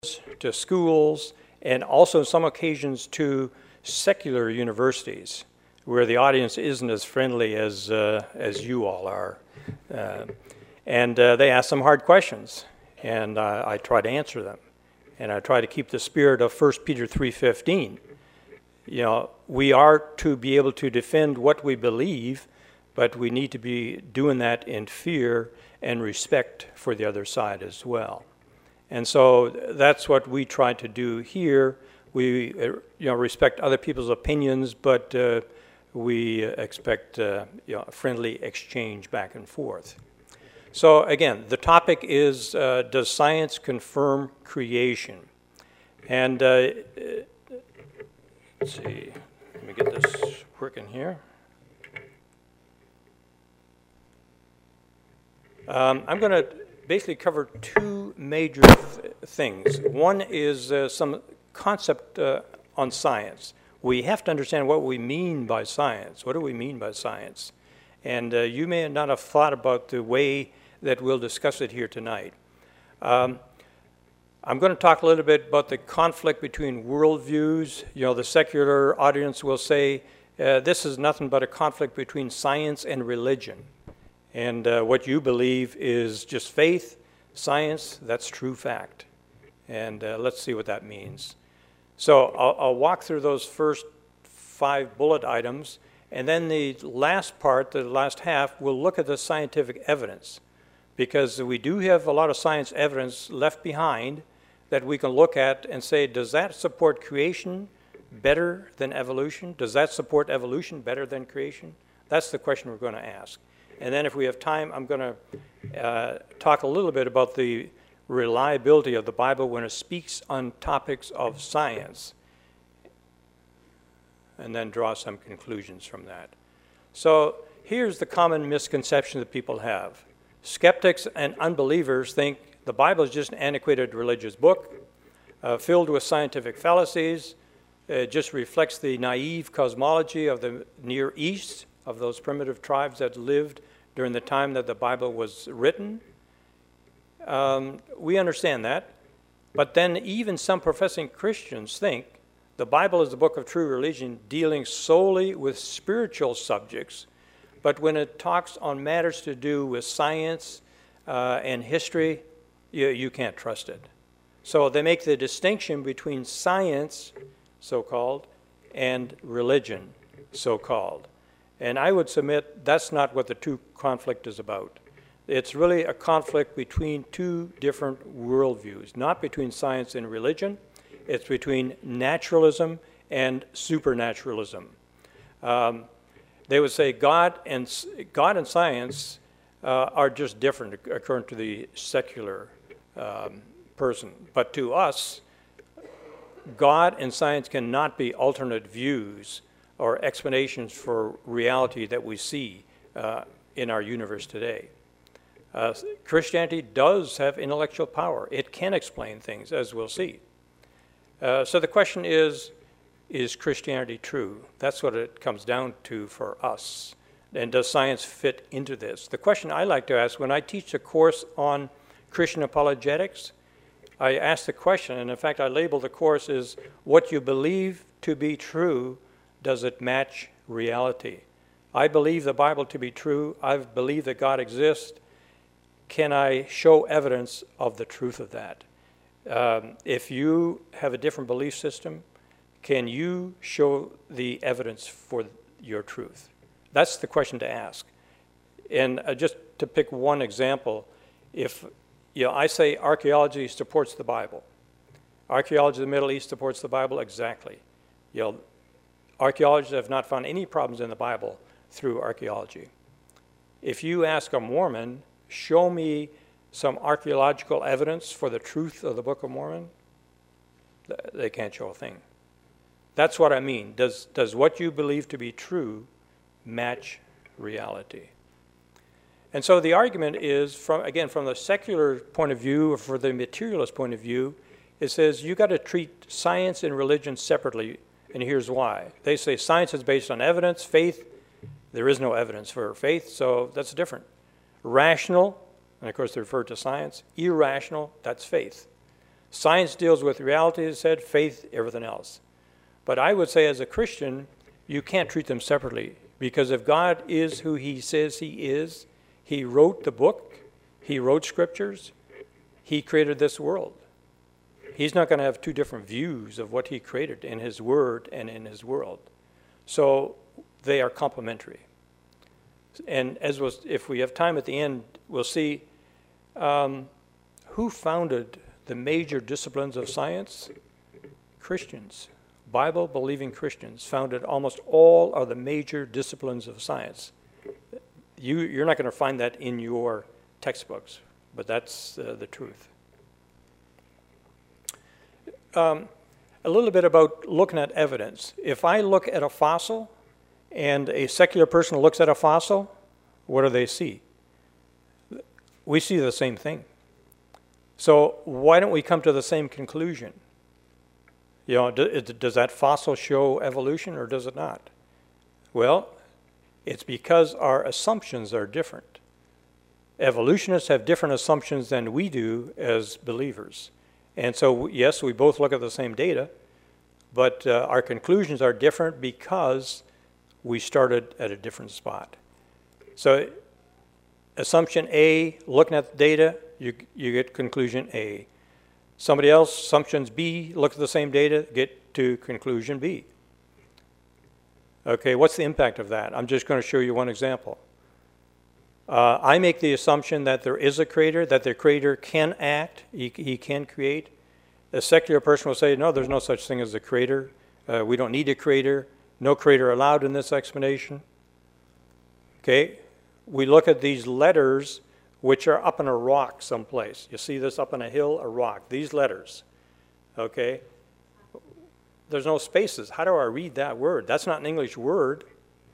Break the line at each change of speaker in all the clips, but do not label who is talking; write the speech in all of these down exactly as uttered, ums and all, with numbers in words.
to schools, and also on some occasions to secular universities, where the audience isn't as friendly as uh, as you all are. Uh, and uh, they ask some hard questions, and uh, I try to answer them. And I try to keep the spirit of First Peter three fifteen. You know, we are to be able to defend what we believe, but we need to be doing that in fear and respect for the other side as well. And so that's what we try to do here. We, uh, you know, respect other people's opinions, but uh, we expect uh, you know, a friendly exchange back and forth. So again, the topic is, uh, does science confirm creation? And uh, let's see, let me get this working here. Um, I'm going to basically cover two major th things. One is uh, some concept uh, on science. We have to understand what we mean by science. What do we mean by science? And uh, you may not have thought about the way that we'll discuss it here tonight. Um, I'm going to talk a little bit about the conflict between worldviews. You know, the secular audience will say, uh, this is nothing but a conflict between science and religion. And uh, what you believe is just faith, science, that's true fact. And uh, let's see what that means. So I'll, I'll walk through those first five bullet items, and then the last part, the last half, we'll look at the scientific evidence, because we do have a lot of science evidence left behind that we can look at and say, does that support creation better than evolution? Does that support evolution better than creation? That's the question we're going to ask. And then if we have time, I'm going to uh, talk a little bit about the reliability of the Bible when it speaks on topics of science, and then draw some conclusions from that. So here's the common misconception that people have. Skeptics and unbelievers think the Bible is just an antiquated religious book uh, filled with scientific fallacies. It just reflects the naive cosmology of the Near East, of those primitive tribes that lived during the time that the Bible was written. Um, we understand that. But then even some professing Christians think the Bible is the book of true religion dealing solely with spiritual subjects, but when it talks on matters to do with science uh, and history, you, you can't trust it. So they make the distinction between science, so-called, and religion, so-called. And I would submit that's not what the two conflict is about. It's really a conflict between two different worldviews, not between science and religion. It's between naturalism and supernaturalism. Um, they would say God and, God and science uh, are just different according to the secular um, person. But to us, God and science cannot be alternate views or explanations for reality that we see uh, in our universe today. Uh, Christianity does have intellectual power. It can explain things, as we'll see. Uh, so the question is, is Christianity true? That's what it comes down to for us. And does science fit into this? The question I like to ask, when I teach a course on Christian apologetics, I ask the question, and in fact I label the course as, what you believe to be true, does it match reality? I believe the Bible to be true. I believe that God exists. Can I show evidence of the truth of that? Um, if you have a different belief system, can you show the evidence for your truth? That's the question to ask. And uh, just to pick one example, if you know, I say archaeology supports the Bible. Archaeology of the Middle East supports the Bible, exactly. You know, archaeologists have not found any problems in the Bible through archaeology. If you ask a Mormon, show me some archaeological evidence for the truth of the Book of Mormon, they can't show a thing. That's what I mean. Does, does what you believe to be true match reality? And so the argument is, from again, from the secular point of view, or for the materialist point of view, it says you got to treat science and religion separately, and here's why. They say science is based on evidence, faith, there is no evidence for faith, so that's different. Rational, and of course they refer to science. Irrational, that's faith. Science deals with reality, as I said, faith, everything else. But I would say as a Christian, you can't treat them separately, because if God is who he says he is, he wrote the book, he wrote scriptures, he created this world. He's not going to have two different views of what he created in his word and in his world. So they are complementary. And as was, if we have time at the end, we'll see um, who founded the major disciplines of science? Christians. Bible-believing Christians founded almost all of the major disciplines of science. You, you're not going to find that in your textbooks, but that's uh, the truth. Um, a little bit about looking at evidence. If I look at a fossil and a secular person looks at a fossil, what do they see? We see the same thing. So why don't we come to the same conclusion? You know, does that fossil show evolution or does it not? Well, it's because our assumptions are different. Evolutionists have different assumptions than we do as believers. And so, yes, we both look at the same data, but uh, our conclusions are different because we started at a different spot. So, assumption A, looking at the data, you, you get conclusion A. Somebody else, assumptions B, look at the same data, get to conclusion B. Okay, what's the impact of that? I'm just going to show you one example. Uh, I make the assumption that there is a creator, that the creator can act, he, he can create. A secular person will say, no, there's no such thing as a creator. Uh, we don't need a creator. No creator allowed in this explanation. Okay, we look at these letters which are up in a rock someplace. You see this up in a hill, a rock, these letters. Okay, there's no spaces. How do I read that word? That's not an English word.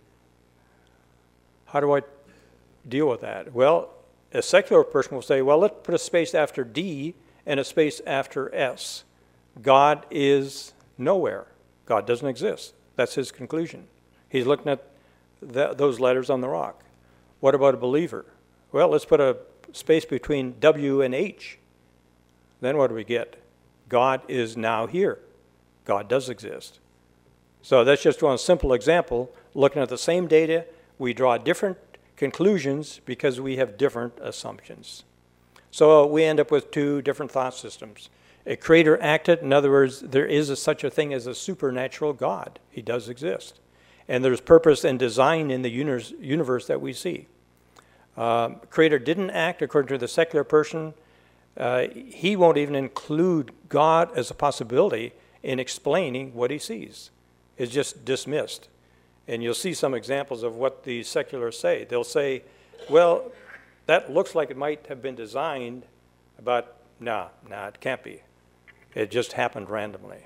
How do I deal with that? Well, a secular person will say, well, let's put a space after D and a space after S. God is nowhere. God doesn't exist. That's his conclusion. He's looking at th- those letters on the rock. What about a believer? Well, let's put a space between W and H. Then what do we get? God is now here. God does exist. So that's just one simple example. Looking at the same data, we draw different conclusions because we have different assumptions. So we end up with two different thought systems. A creator acted, in other words, there is a, such a thing as a supernatural God. He does exist. And there's purpose and design in the universe, universe that we see. Uh, creator didn't act according to the secular person. Uh, he won't even include God as a possibility in explaining what he sees. It's just dismissed. And you'll see some examples of what the seculars say. They'll say, well, that looks like it might have been designed, but no, no, it can't be. It just happened randomly.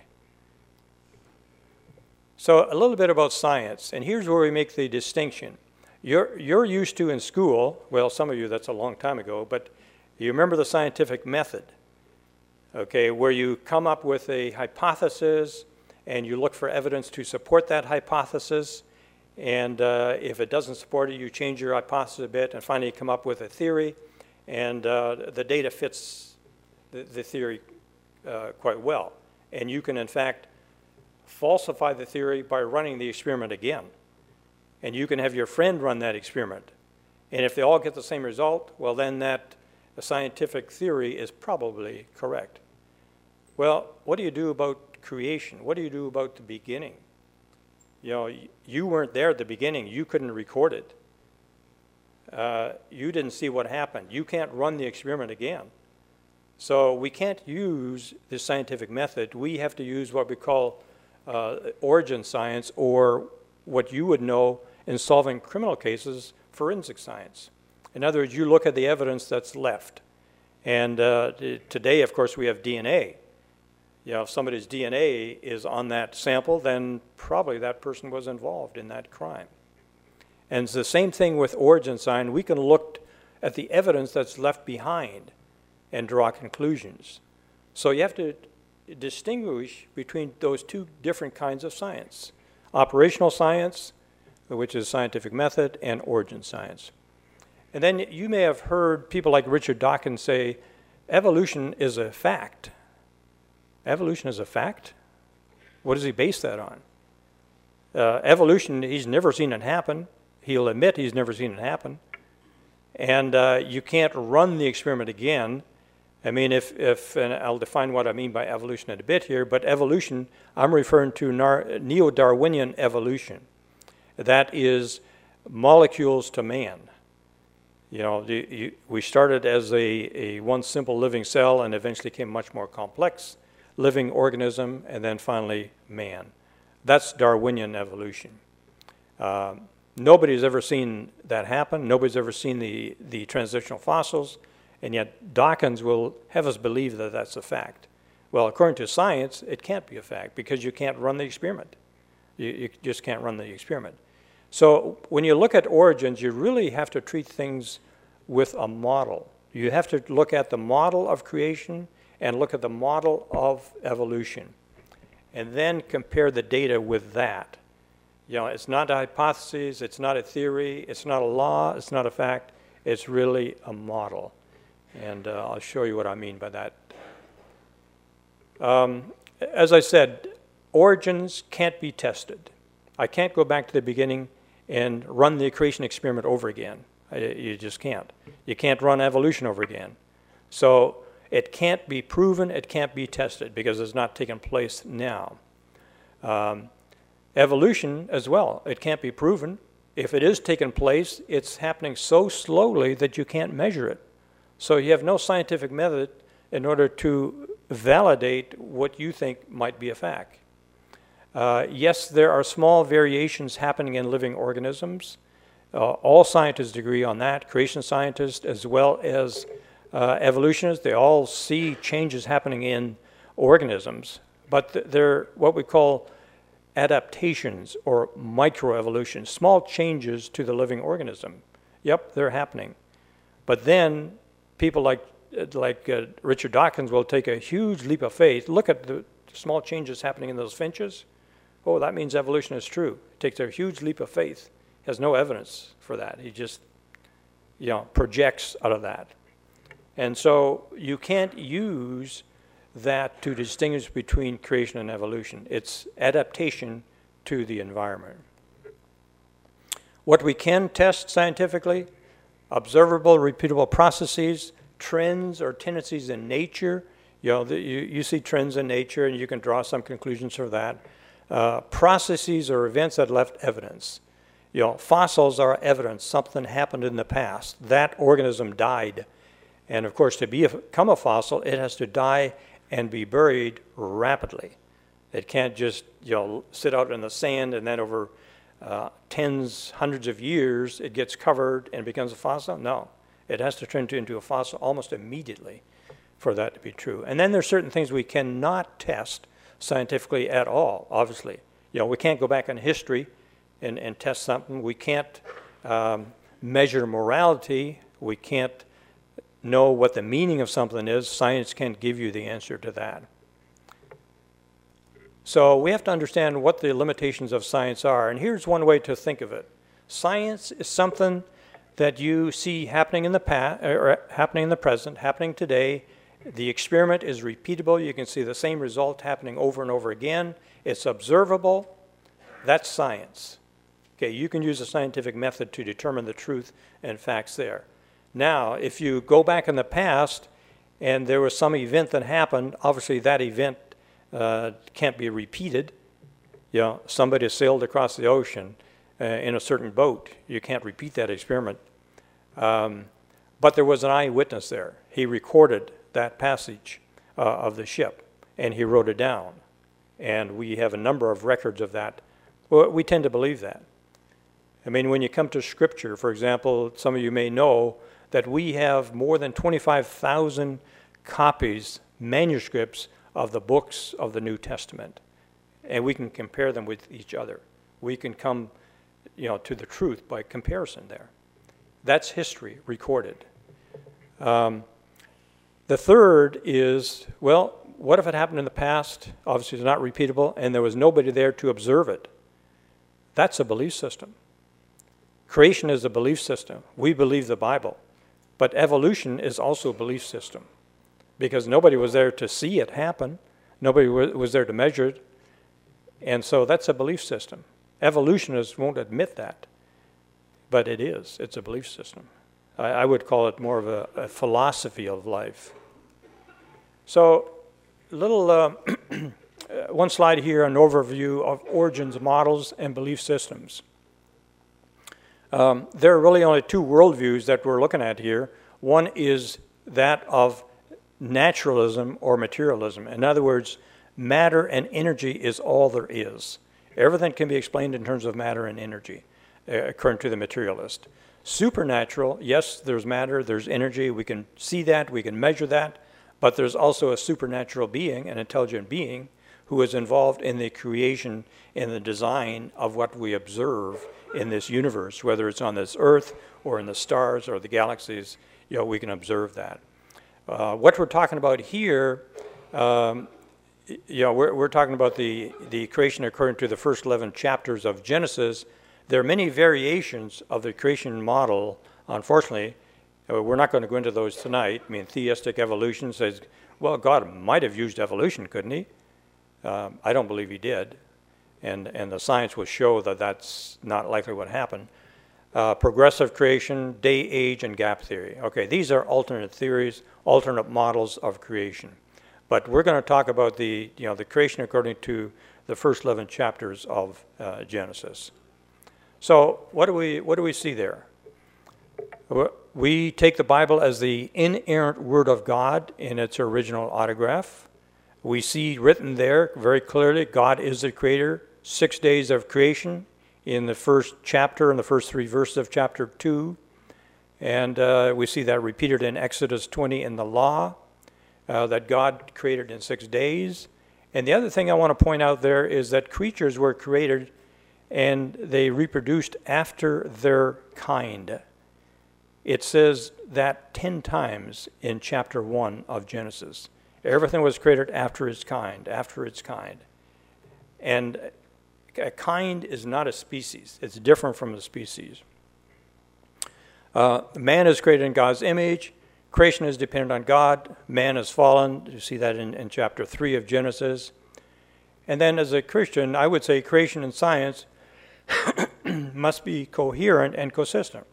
So a little bit about science, and here's where we make the distinction. You're, you're used to in school, well, some of you, that's a long time ago, but you remember the scientific method, okay, where you come up with a hypothesis and you look for evidence to support that hypothesis, and uh, if it doesn't support it, you change your hypothesis a bit and finally come up with a theory, and uh, the data fits the, the theory uh, quite well. And you can, in fact, falsify the theory by running the experiment again. And you can have your friend run that experiment. And if they all get the same result, well, then that scientific theory is probably correct. Well, what do you do about creation? What do you do about the beginning? You know, you weren't there at the beginning. You couldn't record it. Uh, you didn't see what happened. You can't run the experiment again. So we can't use this scientific method. We have to use what we call uh, origin science, or what you would know in solving criminal cases, forensic science. In other words, you look at the evidence that's left. And uh, today, of course, we have D N A. You know, if somebody's D N A is on that sample, then probably that person was involved in that crime. And it's the same thing with origin science. We can look at the evidence that's left behind and draw conclusions. So you have to distinguish between those two different kinds of science. Operational science, which is scientific method, and origin science. And then you may have heard people like Richard Dawkins say, evolution is a fact. Evolution is a fact? What does he base that on? Uh, evolution, he's never seen it happen. He'll admit he's never seen it happen. And uh, you can't run the experiment again. I mean, if, if, and I'll define what I mean by evolution in a bit here, but evolution, I'm referring to neo-Darwinian evolution. That is molecules to man. You know, you, you, we started as a, a one simple living cell and eventually became much more complex living organism, and then finally man. That's Darwinian evolution. Uh, nobody's ever seen that happen. Nobody's ever seen the, the transitional fossils. And yet Dawkins will have us believe that that's a fact. Well, according to science, it can't be a fact because you can't run the experiment. You, you just can't run the experiment. So when you look at origins, you really have to treat things with a model. You have to look at the model of creation and look at the model of evolution. And then compare the data with that. You know, it's not a hypothesis, it's not a theory, it's not a law, it's not a fact, it's really a model. And uh, I'll show you what I mean by that. Um, as I said, origins can't be tested. I can't go back to the beginning and run the creation experiment over again. I, you just can't. You can't run evolution over again. So it can't be proven, it can't be tested because it's not taking place now. Um, evolution as well, it can't be proven. If it is taking place, it's happening so slowly that you can't measure it. So you have no scientific method in order to validate what you think might be a fact. Uh, yes, there are small variations happening in living organisms. Uh, all scientists agree on that, creation scientists as well as uh, evolutionists. They all see changes happening in organisms, but th- they're what we call adaptations or microevolutions, small changes to the living organism. Yep, they're happening. But then people like like uh, Richard Dawkins will take a huge leap of faith. Look at the small changes happening in those finches. Oh, that means evolution is true. He takes a huge leap of faith. He has no evidence for that. He just, you know, projects out of that. And so you can't use that to distinguish between creation and evolution. It's adaptation to the environment. What we can test scientifically, observable, repeatable processes, trends or tendencies in nature. You know, the, you, you see trends in nature and you can draw some conclusions from that. Uh, processes or events that left evidence. You know, fossils are evidence. Something happened in the past. That organism died. And of course, to become a fossil, it has to die and be buried rapidly. It can't just, you know, sit out in the sand and then over uh, tens, hundreds of years, it gets covered and becomes a fossil. No, it has to turn into a fossil almost immediately for that to be true. And then there's certain things we cannot test scientifically at all, obviously. You know, we can't go back in history and, and test something. We can't um, measure morality. We can't know what the meaning of something is. Science can't give you the answer to that. So we have to understand what the limitations of science are. And here's one way to think of it. Science is something that you see happening in the past, or happening in the present, happening today. The experiment is repeatable. You can see the same result happening over and over again. It's observable. That's science. Okay, you can use a scientific method to determine the truth and facts there. Now, if you go back in the past and there was some event that happened, obviously that event uh, can't be repeated. You know, somebody sailed across the ocean uh, in a certain boat. You can't repeat that experiment. Um, but there was an eyewitness there. He recorded that passage uh, of the ship, and he wrote it down. And we have a number of records of that. Well, we tend to believe that. I mean, when you come to Scripture, for example, some of you may know that we have more than twenty-five thousand copies, manuscripts, of the books of the New Testament. And we can compare them with each other. We can come, you know, to the truth by comparison there. That's history recorded. Um, the third is, well, what if it happened in the past? Obviously, it's not repeatable, and there was nobody there to observe it. That's a belief system. Creation is a belief system. We believe the Bible. But evolution is also a belief system because nobody was there to see it happen. Nobody w- was there to measure it. And so that's a belief system. Evolutionists won't admit that, but it is. It's a belief system. I, I would call it more of a, a philosophy of life. So, little uh, one slide here, an overview of origins, models, and belief systems. Um, there are really only two worldviews that we're looking at here. One is that of naturalism or materialism. In other words, matter and energy is all there is. Everything can be explained in terms of matter and energy, uh, according to the materialist. Supernatural, yes, there's matter, there's energy, we can see that, we can measure that, but there's also a supernatural being, an intelligent being, who is involved in the creation and the design of what we observe in this universe, whether it's on this earth or in the stars or the galaxies, you know, we can observe that. Uh, what we're talking about here, um, you know, we're, we're talking about the, the creation according to the first eleven chapters of Genesis. There are many variations of the creation model, unfortunately. Uh, we're not going to go into those tonight. I mean, theistic evolution says, well, God might have used evolution, couldn't he? Um, I don't believe he did. And, and the science will show that that's not likely what happened. Uh, progressive creation, day, age, and gap theory. Okay, these are alternate theories, alternate models of creation. But we're going to talk about the, you know, the creation according to the first eleven chapters of uh, Genesis. So what do we what do we see there? We take the Bible as the inerrant Word of God in its original autograph. We see written there very clearly, God is the creator, six days of creation in the first chapter, in the first three verses of chapter two. And uh, we see that repeated in Exodus twenty in the law, uh, that God created in six days. And the other thing I want to point out there is that creatures were created and they reproduced after their kind. It says that ten times in chapter one of Genesis. Everything was created after its kind, after its kind. And a kind is not a species. It's different from a species. Uh, man is created in God's image. Creation is dependent on God. Man is fallen. You see that in, in chapter three of Genesis. And then as a Christian, I would say creation and science must be coherent and consistent.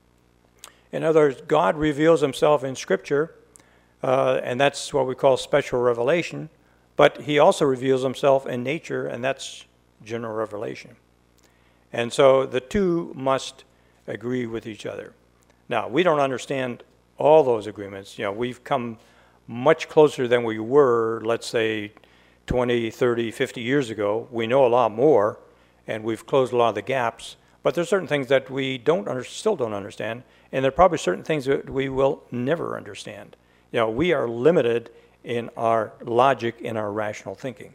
In other words, God reveals himself in Scripture, uh, and that's what we call special revelation, but he also reveals himself in nature, and that's general revelation. And so the two must agree with each other. Now, we don't understand all those agreements. You know, we've come much closer than we were, let's say, twenty, thirty, fifty years ago. We know a lot more, and we've closed a lot of the gaps. But there's certain things that we don't under, still don't understand, and there are probably certain things that we will never understand. You know, we are limited in our logic, in our rational thinking.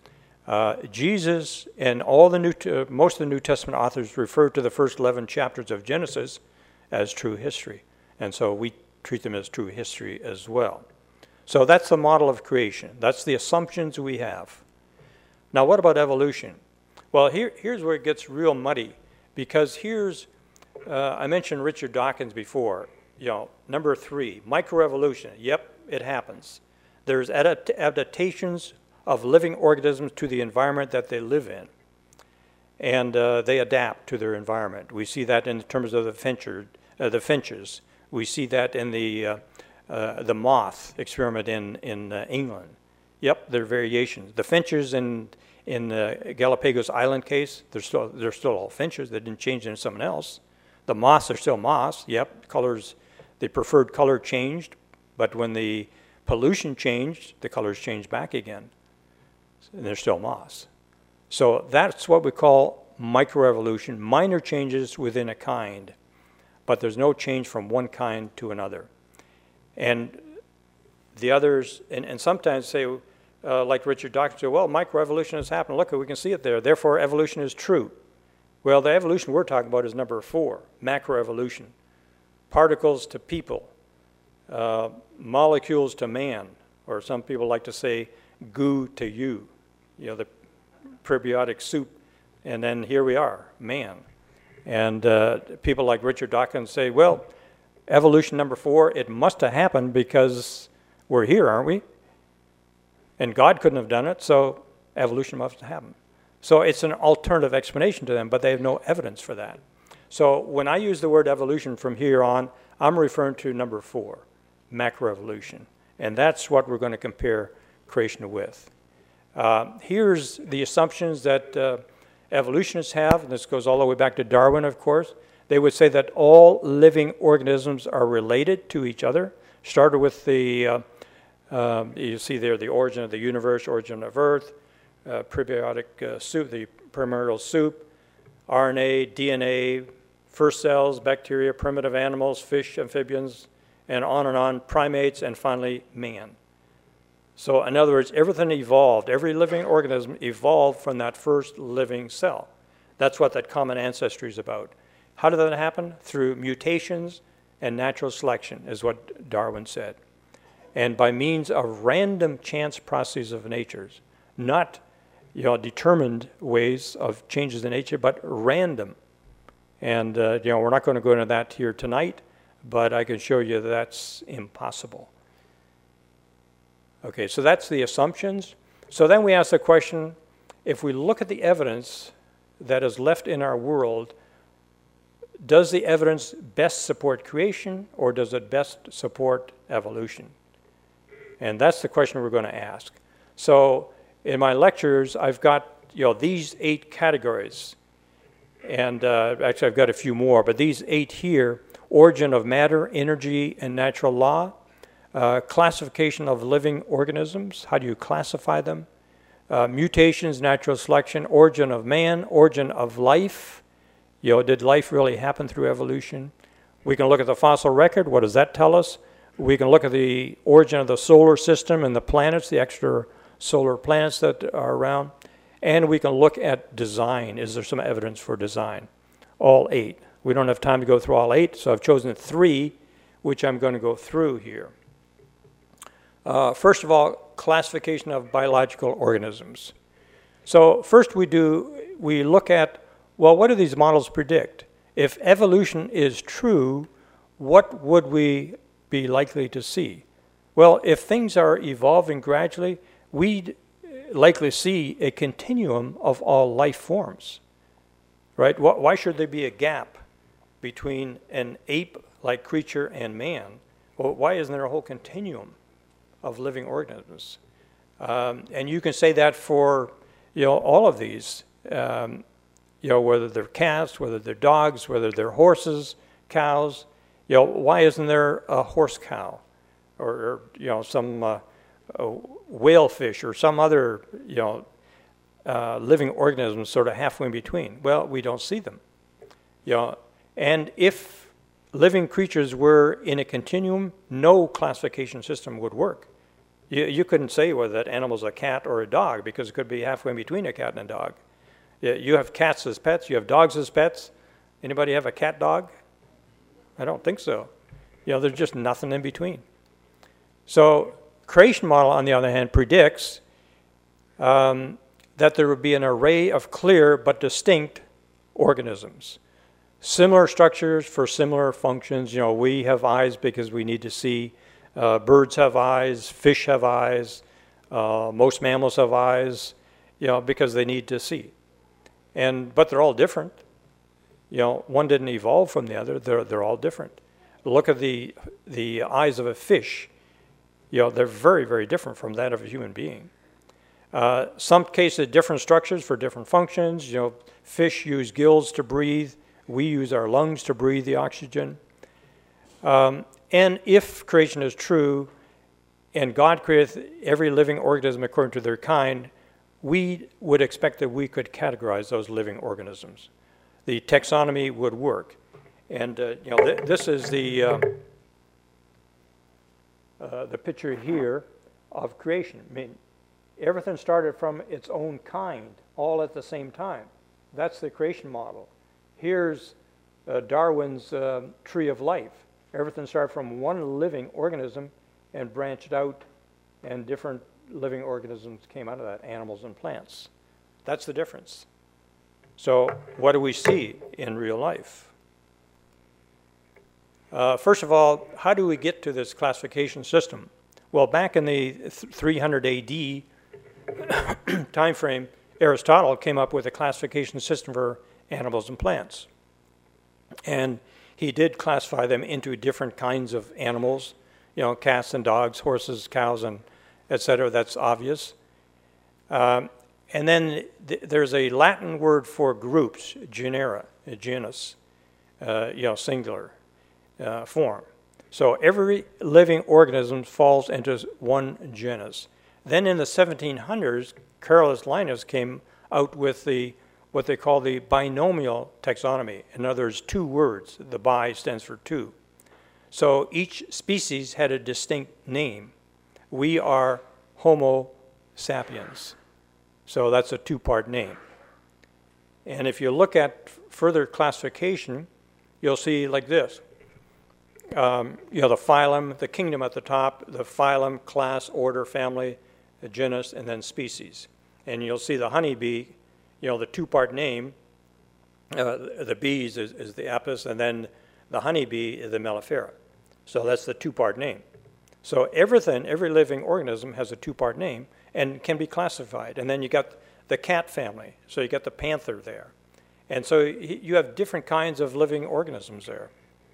Uh, Jesus and all the new, uh, most of the New Testament authors refer to the first eleven chapters of Genesis as true history, and so we treat them as true history as well. So that's the model of creation. That's the assumptions we have. Now, what about evolution? Well, here, here's where it gets real muddy, because here's, uh, I mentioned Richard Dawkins before. You know, number three, microevolution. Yep, it happens. There's adapt- adaptations of living organisms to the environment that they live in, and uh, they adapt to their environment. We see that in terms of the fincher, uh, the finches. We see that in the uh, uh, the moth experiment in in uh, England. Yep, there are variations. The finches in in the Galapagos Island case, they're still they're still all finches. They didn't change into something else. The moths are still moths. Yep, colors, the preferred color changed, but when the pollution changed, the colors changed back again. And they're still moths. So that's what we call microevolution, minor changes within a kind, but there's no change from one kind to another. And the others, and, and sometimes say, uh, like Richard Dawkins, say, well, microevolution has happened. Look, we can see it there. Therefore, evolution is true. Well, the evolution we're talking about is number four, macroevolution. Particles to people, uh, molecules to man, or some people like to say goo to you. You know, the prebiotic soup, and then here we are, man. And uh, people like Richard Dawkins say, well, evolution number four, it must have happened because we're here, aren't we? And God couldn't have done it, so evolution must have happened. So it's an alternative explanation to them, but they have no evidence for that. So when I use the word evolution from here on, I'm referring to number four, macroevolution. And that's what we're going to compare creation with. Uh, here's the assumptions that uh, evolutionists have, and this goes all the way back to Darwin, of course. They would say that all living organisms are related to each other. Started with the, uh, uh, you see there, the origin of the universe, origin of Earth, uh, prebiotic uh, soup, the primordial soup, R N A, D N A, first cells, bacteria, primitive animals, fish, amphibians, and on and on, primates, and finally man. So in other words, everything evolved, every living organism evolved from that first living cell. That's what that common ancestry is about. How did that happen? Through mutations and natural selection, is what Darwin said. And by means of random chance processes of natures, not you know, determined ways of changes in nature, but random. And uh, you know, we're not going to go into that here tonight, but I can show you that that's impossible. Okay, so that's the assumptions. So then we ask the question, if we look at the evidence that is left in our world, does the evidence best support creation, or does it best support evolution? And that's the question we're going to ask. So in my lectures, I've got you know these eight categories. And uh, actually, I've got a few more, but these eight here: origin of matter, energy, and natural law, uh, classification of living organisms, how do you classify them, uh, mutations, natural selection, origin of man, origin of life, you know, did life really happen through evolution? We can look at the fossil record, what does that tell us? We can look at the origin of the solar system and the planets, the extrasolar planets that are around. And we can look at design. Is there some evidence for design? All eight. We don't have time to go through all eight, so I've chosen three, which I'm going to go through here. Uh, first of all, classification of biological organisms. So first we do, we look at, well, what do these models predict? If evolution is true, what would we be likely to see? Well, if things are evolving gradually, we'd likely see a continuum of all life forms, right? Why should there be a gap between an ape-like creature and man? Well, why isn't there a whole continuum of living organisms? Um, and you can say that for, you know, all of these, um, you know, whether they're cats, whether they're dogs, whether they're horses, cows. You know, why isn't there a horse cow, or, or you know, some uh, whale fish or some other, you know, uh, living organisms sort of halfway in between? Well, we don't see them. You know, and if living creatures were in a continuum, no classification system would work. You, you couldn't say whether that animal's a cat or a dog, because it could be halfway in between a cat and a dog. You have cats as pets, you have dogs as pets. Anybody have a cat dog? I don't think so. You know, there's just nothing in between. So creation model, on the other hand, predicts um, that there would be an array of clear but distinct organisms. Similar structures for similar functions. You know, we have eyes because we need to see. Uh, birds have eyes. Fish have eyes. Uh, most mammals have eyes, you know, because they need to see. And but they're all different. You know, one didn't evolve from the other. They're they're all different. Look at the the eyes of a fish. You know, they're very, very different from that of a human being. Uh, some cases, different structures for different functions. You know, fish use gills to breathe. We use our lungs to breathe the oxygen. Um, and if creation is true, and God created every living organism according to their kind, we would expect that we could categorize those living organisms. The taxonomy would work. And uh, you know, th this is the uh, uh, the picture here of creation. I mean, everything started from its own kind, all at the same time. That's the creation model. Here's uh, Darwin's uh, tree of life. Everything started from one living organism and branched out, and different living organisms came out of that, animals and plants. That's the difference. So what do we see in real life? Uh, first of all, how do we get to this classification system? Well, back in the three hundred A D time frame, Aristotle came up with a classification system for animals and plants. And he did classify them into different kinds of animals, you know, cats and dogs, horses, cows, and et cetera. That's obvious. Um, and then th- there's a Latin word for groups, genera, genus, uh, you know, singular uh, form. So every living organism falls into one genus. Then in the seventeen hundreds, Carolus Linnaeus came out with the what they call the binomial taxonomy. In other words, two words. The bi stands for two. So each species had a distinct name. We are Homo sapiens. So that's a two-part name. And if you look at further classification, you'll see like this. Um, you know, the phylum, the kingdom at the top, the phylum, class, order, family, the genus, and then species. And you'll see the honeybee, you know, the two-part name, uh, the bees is, is the apis, and then the honeybee is the mellifera. So that's the two-part name. So everything, every living organism has a two-part name and can be classified. And then you got the cat family, so you got the panther there. And so you have different kinds of living organisms there,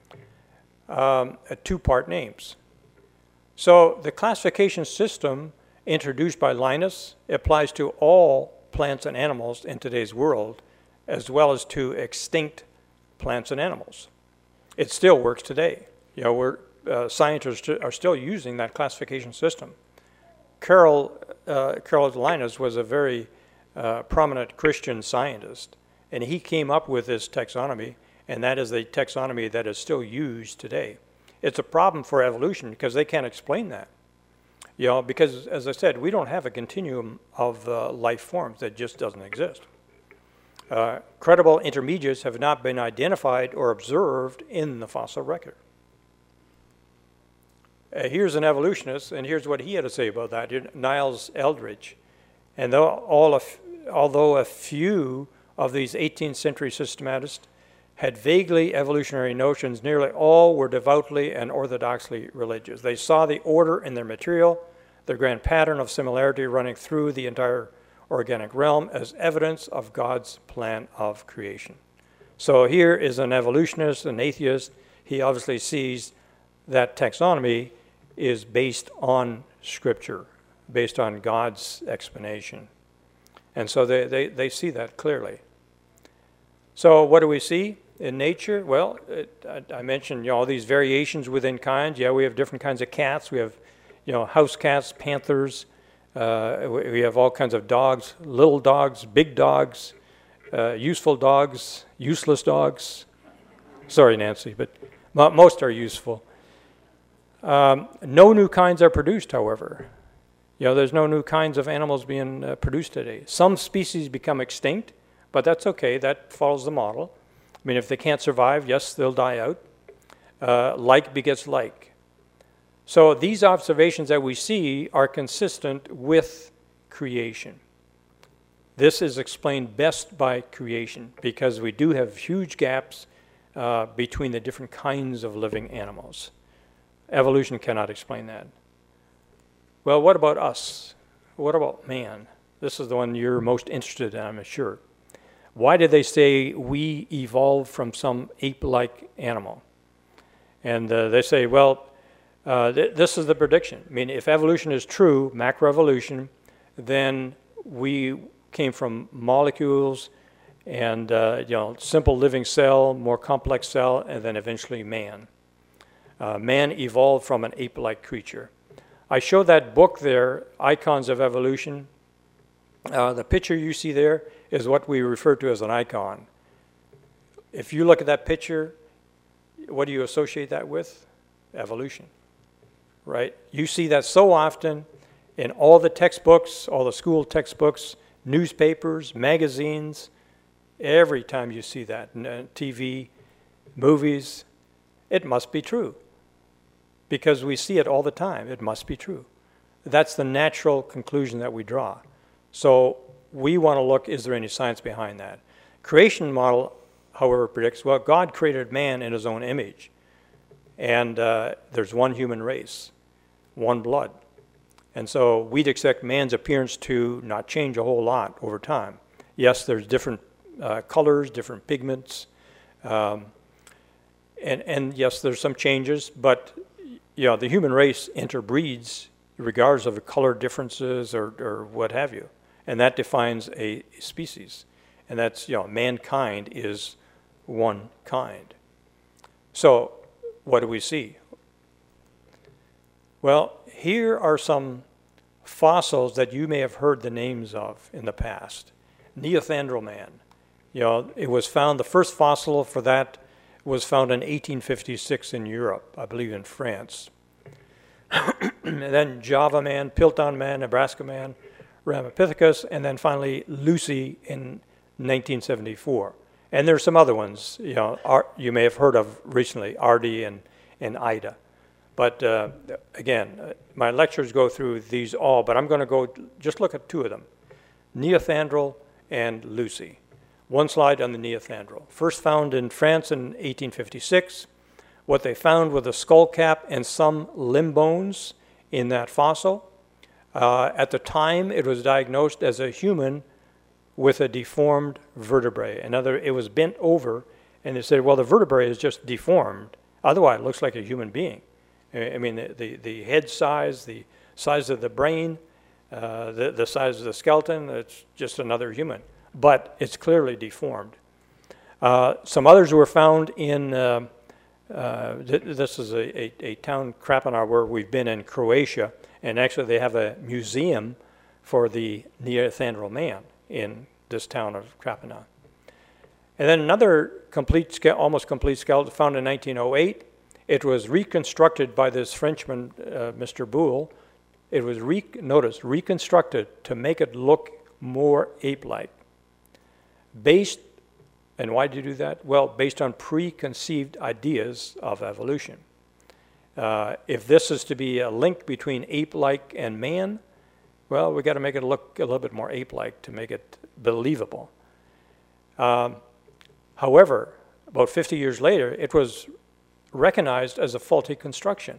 um, two-part names. So the classification system introduced by Linnaeus applies to all plants and animals in today's world, as well as to extinct plants and animals. It still works today. You know, we're, uh, scientists are still using that classification system. Carol, uh, Carol Linnaeus was a very uh, prominent Christian scientist, and he came up with this taxonomy, and that is the taxonomy that is still used today. It's a problem for evolution because they can't explain that. You know, because, as I said, we don't have a continuum of uh, life forms that just doesn't exist. Uh, credible intermediates have not been identified or observed in the fossil record. Uh, here's an evolutionist, and here's what he had to say about that, Niles Eldredge. And though all of, although a few of these eighteenth century systematists had vaguely evolutionary notions, nearly all were devoutly and orthodoxly religious. They saw the order in their material, the grand pattern of similarity running through the entire organic realm as evidence of God's plan of creation. So here is an evolutionist, an atheist. He obviously sees that taxonomy is based on Scripture, based on God's explanation. And so they, they, they see that clearly. So what do we see in nature? Well, it, I, I mentioned, you know, all these variations within kinds. Yeah, we have different kinds of cats. We have, you know, house cats, panthers. Uh, we, we have all kinds of dogs, little dogs, big dogs, uh, useful dogs, useless dogs. Sorry, Nancy, but mo- most are useful. Um, no new kinds are produced, however. You know, there's no new kinds of animals being uh, produced today. Some species become extinct, but that's okay. That follows the model. I mean, if they can't survive, yes, they'll die out. Uh, like begets like. So these observations that we see are consistent with creation. This is explained best by creation because we do have huge gaps uh, between the different kinds of living animals. Evolution cannot explain that. Well, what about us? What about man? This is the one you're most interested in, I'm sure. Why did they say we evolved from some ape-like animal? And uh, they say, well, uh, th- this is the prediction. I mean, if evolution is true, macroevolution, then we came from molecules and, uh, you know, simple living cell, more complex cell, and then eventually man. Uh, man evolved from an ape-like creature. I showed that book there, Icons of Evolution. Uh, the picture you see there is what we refer to as an icon. If you look at that picture, what do you associate that with? Evolution, right? You see that so often in all the textbooks, all the school textbooks, newspapers, magazines. Every time you see that, T V, movies, it must be true. Because we see it all the time, it must be true. That's the natural conclusion that we draw. So we want to look, is there any science behind that? Creation model, however, predicts, well, God created man in his own image. And uh, there's one human race, one blood. And so we'd expect man's appearance to not change a whole lot over time. Yes, there's different uh, colors, different pigments, um, and, and yes, there's some changes, but you know, the human race interbreeds regardless of the color differences or, or what have you. And that defines a species. And that's, you know, mankind is one kind. So what do we see? Well, here are some fossils that you may have heard the names of in the past. Neanderthal man. You know, it was found, the first fossil for that was found in eighteen fifty-six in Europe, I believe in France. And then Java man, Piltdown man, Nebraska man, Ramapithecus, and then finally Lucy in nineteen seventy-four. And there's some other ones, you know, Ar- you may have heard of recently, Ardi and, and Ida. But uh, again, uh, my lectures go through these all, but I'm going to go just look at two of them, Neanderthal and Lucy. One slide on the Neanderthal. First found in France in eighteen fifty-six. What they found was a skull cap and some limb bones in that fossil. Uh, at the time, it was diagnosed as a human with a deformed vertebrae. Another, it was bent over, and they said, well, the vertebrae is just deformed. Otherwise, it looks like a human being. I mean, the, the, the head size, the size of the brain, uh, the, the size of the skeleton, it's just another human. But it's clearly deformed. Uh, some others were found in, uh, uh, th- this is a, a, a town, Krapina, where we've been in Croatia, and actually they have a museum for the Neanderthal man in this town of Krapina. And then another complete, almost complete skeleton found in nineteen oh eight. It was reconstructed by this Frenchman, uh, Mister Boule. It was, re- notice, reconstructed to make it look more ape-like. Based, and why did you do that? Well, based on preconceived ideas of evolution. Uh, if this is to be a link between ape-like and man, well, we got to make it look a little bit more ape-like to make it believable. Um, however, about fifty years later, it was recognized as a faulty construction.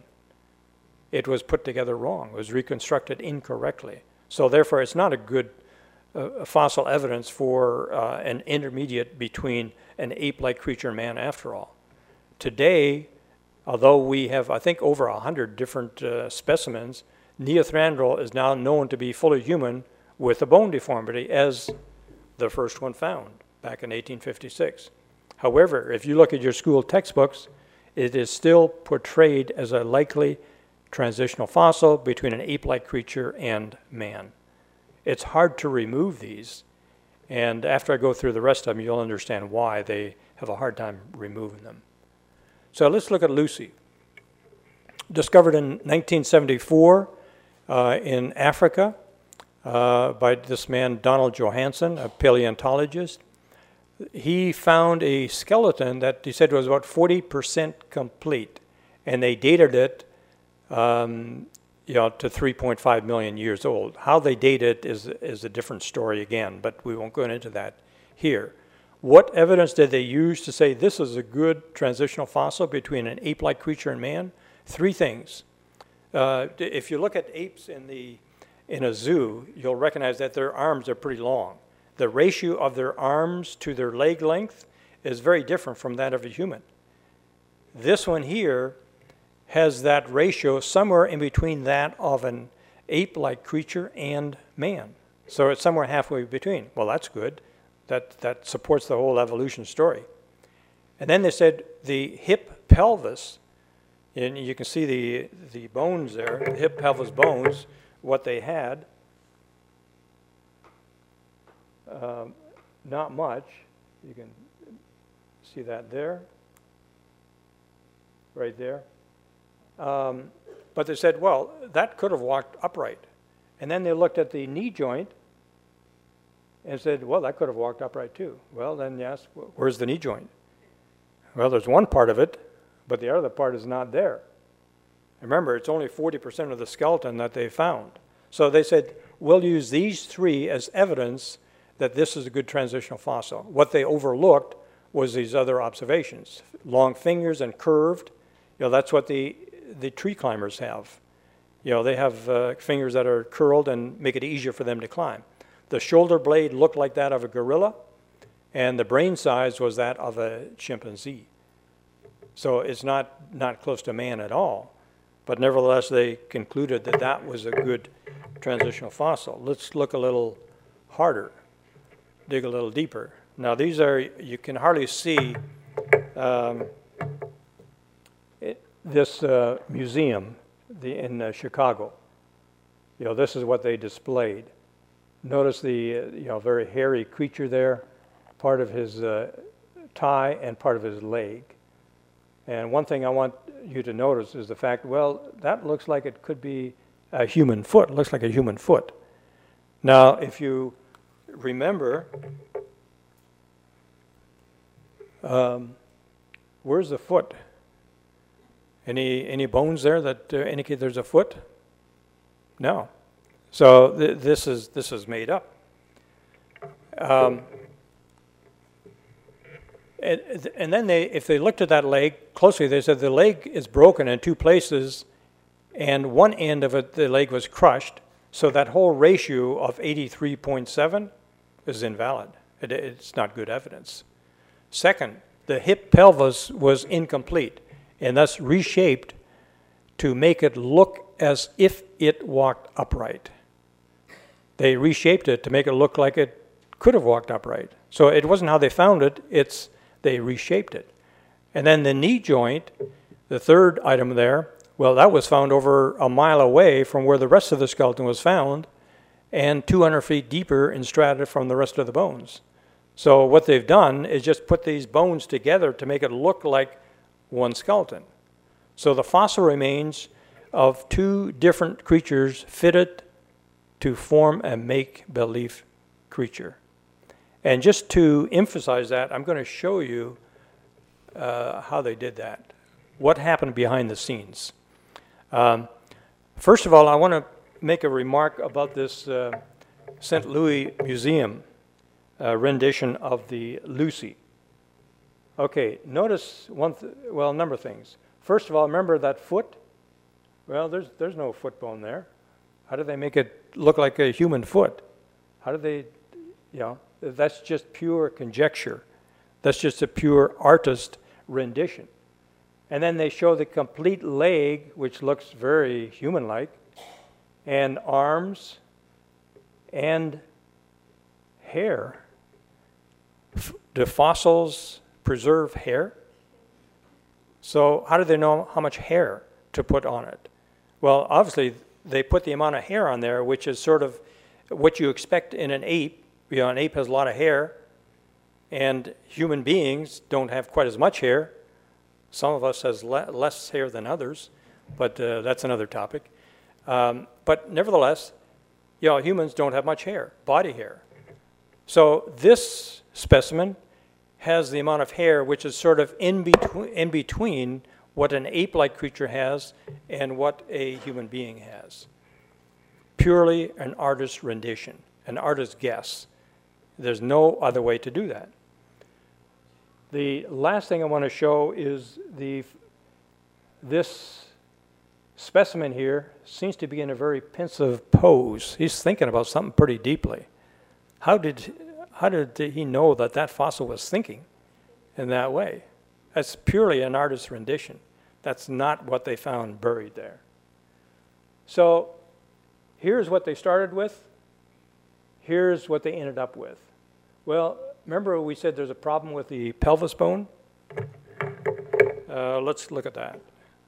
It was put together wrong. It was reconstructed incorrectly. So therefore, it's not a good uh, fossil evidence for uh, an intermediate between an ape-like creature and man after all. Today, although we have, I think, over one hundred different uh, specimens, Neanderthal is now known to be fully human with a bone deformity as the first one found back in eighteen fifty-six. However, if you look at your school textbooks, it is still portrayed as a likely transitional fossil between an ape-like creature and man. It's hard to remove these, and after I go through the rest of them, you'll understand why they have a hard time removing them. So let's look at Lucy. Discovered in nineteen seventy-four uh, in Africa uh, by this man Donald Johanson, a paleontologist. He found a skeleton that he said was about forty percent complete, and they dated it um, you know, to three point five million years old. How they date it is, is a different story again, but we won't go into that here. What evidence did they use to say this is a good transitional fossil between an ape-like creature and man? Three things. Uh, if you look at apes in, the, in a zoo, you'll recognize that their arms are pretty long. The ratio of their arms to their leg length is very different from that of a human. This one here has that ratio somewhere in between that of an ape-like creature and man. So it's somewhere halfway between. Well, that's good. That, that supports the whole evolution story. And then they said the hip pelvis, and you can see the, the bones there, the hip pelvis bones, what they had. Um, not much. You can see that there, right there. Um, but they said, well, that could have walked upright. And then they looked at the knee joint and said, well, that could have walked upright too. Well, then yes, where's the knee joint? Well, there's one part of it, but the other part is not there. Remember, it's only forty percent of the skeleton that they found. So they said, we'll use these three as evidence that this is a good transitional fossil. What they overlooked was these other observations. Long fingers and curved, you know, that's what the, the tree climbers have. You know, they have uh, fingers that are curled and make it easier for them to climb. The shoulder blade looked like that of a gorilla, and the brain size was that of a chimpanzee. So it's not, not close to man at all. But nevertheless, they concluded that that was a good transitional fossil. Let's look a little harder, dig a little deeper. Now these are, you can hardly see um, it, this uh, museum the, in uh, Chicago. You know, this is what they displayed. Notice the uh, you know, very hairy creature there, part of his uh, thigh and part of his leg. And one thing I want you to notice is the fact, well, that looks like it could be a human foot. It looks like a human foot. Now, if you remember, um, where's the foot? Any any bones there that uh, indicate there's a foot? No. So th this is this is made up. Um, and, and then they, if they looked at that leg closely, they said the leg is broken in two places, and one end of it, the leg was crushed. So that whole ratio of eighty-three point seven is invalid. It, it's not good evidence. Second, the hip pelvis was incomplete and thus reshaped to make it look as if it walked upright. They reshaped it to make it look like it could have walked upright. So it wasn't how they found it, it's they reshaped it. And then the knee joint, the third item there, well, that was found over a mile away from where the rest of the skeleton was found and two hundred feet deeper in strata from the rest of the bones. So what they've done is just put these bones together to make it look like one skeleton. So the fossil remains of two different creatures fitted to form a make-believe creature. And just to emphasize that, I'm going to show you uh, how they did that. What happened behind the scenes. Um, first of all, I want to make a remark about this uh, Saint Louis Museum uh, rendition of the Lucy. Okay, notice one, th well, a number of things. First of all, remember that foot? Well, there's, there's no foot bone there. How did they make it look like a human foot? How did they, you know, that's just pure conjecture. That's just a pure artist rendition. And then they show the complete leg, which looks very human-like, and arms and hair. F do fossils preserve hair? So how do they know how much hair to put on it? Well, obviously, they put the amount of hair on there, which is sort of what you expect in an ape. You know, an ape has a lot of hair, and human beings don't have quite as much hair. Some of us has le less hair than others, but uh, that's another topic. Um, but nevertheless, you know, humans don't have much hair, body hair. So this specimen has the amount of hair which is sort of in between, in between what an ape-like creature has and what a human being has. Purely an artist's rendition, an artist's guess. There's no other way to do that. The last thing I want to show is the, this specimen here seems to be in a very pensive pose. He's thinking about something pretty deeply. How did, how did he know that that fossil was thinking in that way? That's purely an artist's rendition. That's not what they found buried there. So here's what they started with. Here's what they ended up with. Well, remember we said there's a problem with the pelvis bone? Uh, let's look at that.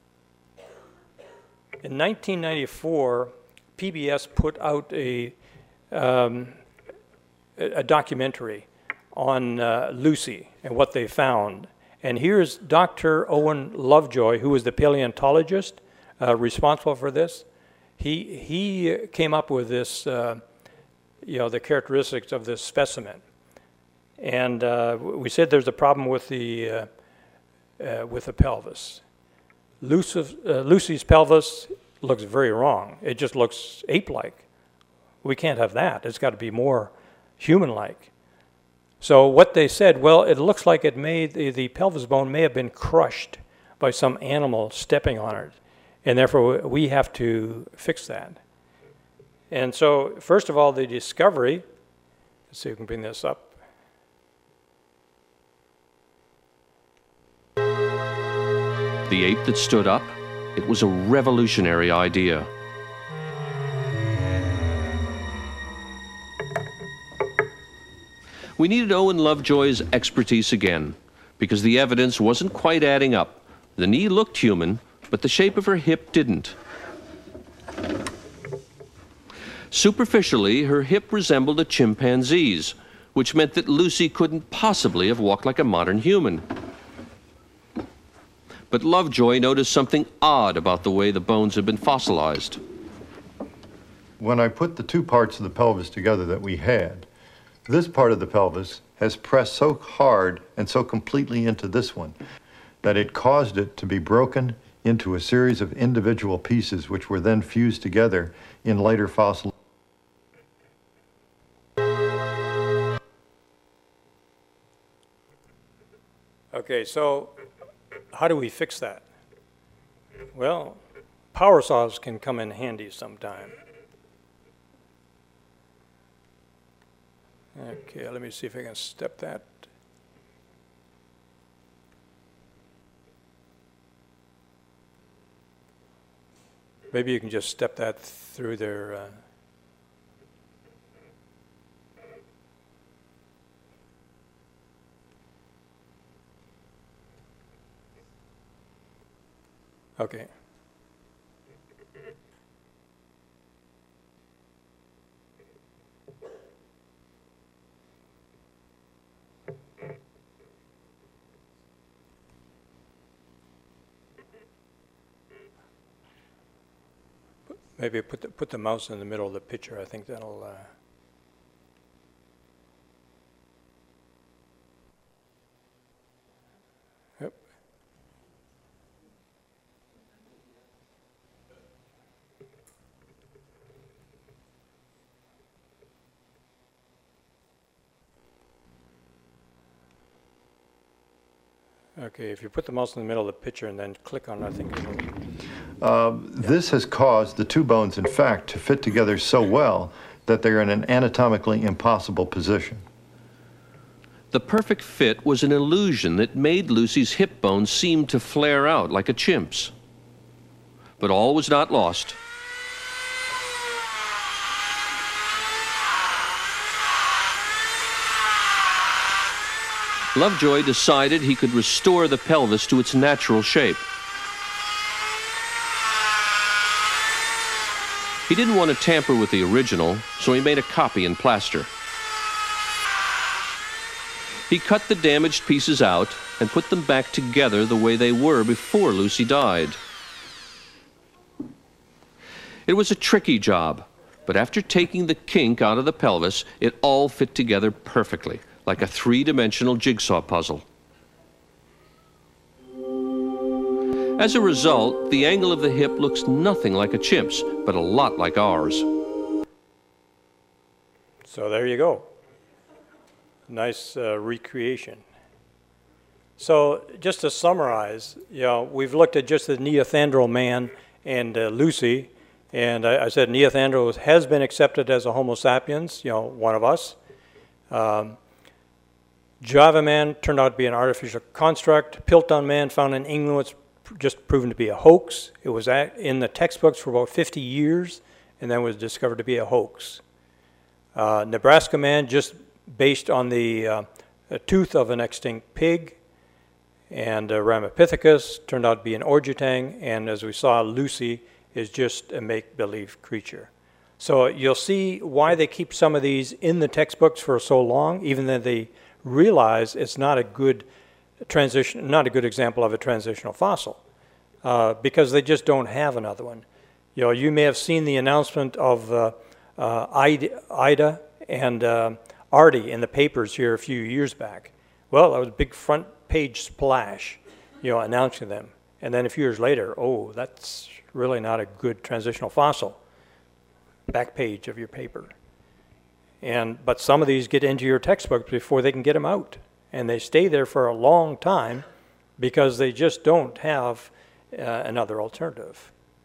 In nineteen ninety-four, P B S put out a, um, a documentary on uh, Lucy and what they found. And here's Doctor Owen Lovejoy, who was the paleontologist uh, responsible for this. He, he came up with this, uh, you know, the characteristics of this specimen. And uh, we said there's a problem with the, uh, uh, with the pelvis. Lucy's, uh, Lucy's pelvis looks very wrong. It just looks ape-like. We can't have that. It's got to be more human-like. So what they said, well, it looks like it may, the, the pelvis bone may have been crushed by some animal stepping on it. And therefore, we have to fix that. And so, first of all, the discovery, let's see if we can bring this up.
The ape that stood up, it was a revolutionary idea. We needed Owen Lovejoy's expertise again, because the evidence wasn't quite adding up. The knee looked human, but the shape of her hip didn't. Superficially, her hip resembled a chimpanzee's, which meant that Lucy couldn't possibly have walked like a modern human. But Lovejoy noticed something odd about the way the bones had been fossilized.
When I put the two parts of the pelvis together that we had, this part of the pelvis has pressed so hard and so completely into this one that it caused it to be broken into a series of individual pieces which were then fused together in later fossil.
Okay, so how do we fix that? Well, power saws can come in handy sometime. Okay, let me see if I can step that. Maybe you can just step that through their... Uh, Okay. Maybe put the, put the mouse in the middle of the picture. I think that'll... Uh, yep. Okay, if you put the mouse in the middle of the picture and then click on it, I think it'll...
Uh, this has caused the two bones, in fact, to fit together so well that they're in an anatomically impossible position.
The perfect fit was an illusion that made Lucy's hip bones seem to flare out like a chimp's. But all was not lost. Lovejoy decided he could restore the pelvis to its natural shape. He didn't want to tamper with the original, so he made a copy in plaster. He cut the damaged pieces out and put them back together the way they were before Lucy died. It was a tricky job, but after taking the kink out of the pelvis, it all fit together perfectly, like a three-dimensional jigsaw puzzle. As a result, the angle of the hip looks nothing like a chimp's, but a lot like ours.
So there you go. Nice uh, recreation. So just to summarize, you know, we've looked at just the Neanderthal man and uh, Lucy, and I, I said Neanderthal has been accepted as a Homo sapiens, you know, one of us. Um, Java man turned out to be an artificial construct. Piltdown man found in England was just proven to be a hoax. It was in the textbooks for about fifty years and then was discovered to be a hoax. Uh, Nebraska man just based on the uh, tooth of an extinct pig, and uh, Ramapithecus turned out to be an orangutan, and as we saw, Lucy is just a make-believe creature. So you'll see why they keep some of these in the textbooks for so long, even though they realize it's not a good transition, not a good example of a transitional fossil, uh, because they just don't have another one. You know, you may have seen the announcement of uh, uh, Ida, Ida and uh, Artie in the papers here a few years back. Well, that was a big front page splash, you know, announcing them. And then a few years later, oh, that's really not a good transitional fossil. Back page of your paper. And but some of these get into your textbooks before they can get them out. And they stay there for a long time because they just don't have uh, another alternative.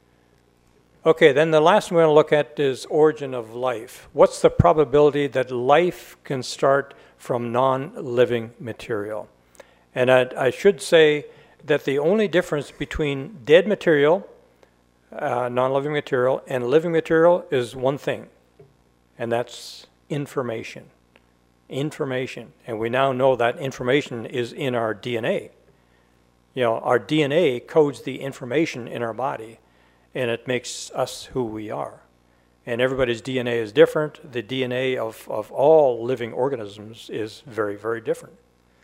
Okay, then the last one we're going to look at is origin of life. What's the probability that life can start from non-living material? And I, I should say that the only difference between dead material, uh, non-living material, and living material is one thing, and that's information. Information. And we now know that information is in our D N A. You know, our D N A codes the information in our body, and it makes us who we are. And everybody's D N A is different. The D N A of, of all living organisms is very, very different.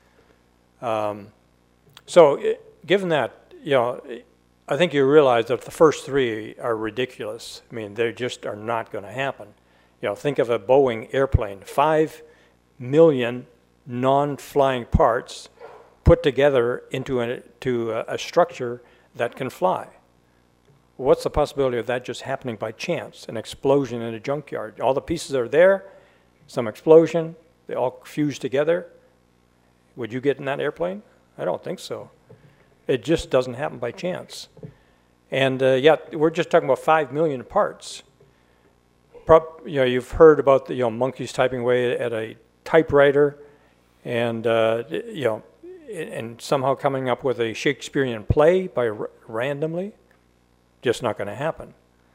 Um, so given that, you know, I think you realize that the first three are ridiculous. I mean, they just are not going to happen. You know, think of a Boeing airplane, five million non-flying parts put together into a, to a, a structure that can fly. What's the possibility of that just happening by chance, an explosion in a junkyard? All the pieces are there, some explosion, they all fuse together. Would you get in that airplane? I don't think so. It just doesn't happen by chance. And uh, yet, we're just talking about five million parts. Pro- you know, you've heard about the you know, monkeys typing away at a typewriter, and uh, you know, and somehow coming up with a Shakespearean play by r- randomly. Just not going to happen.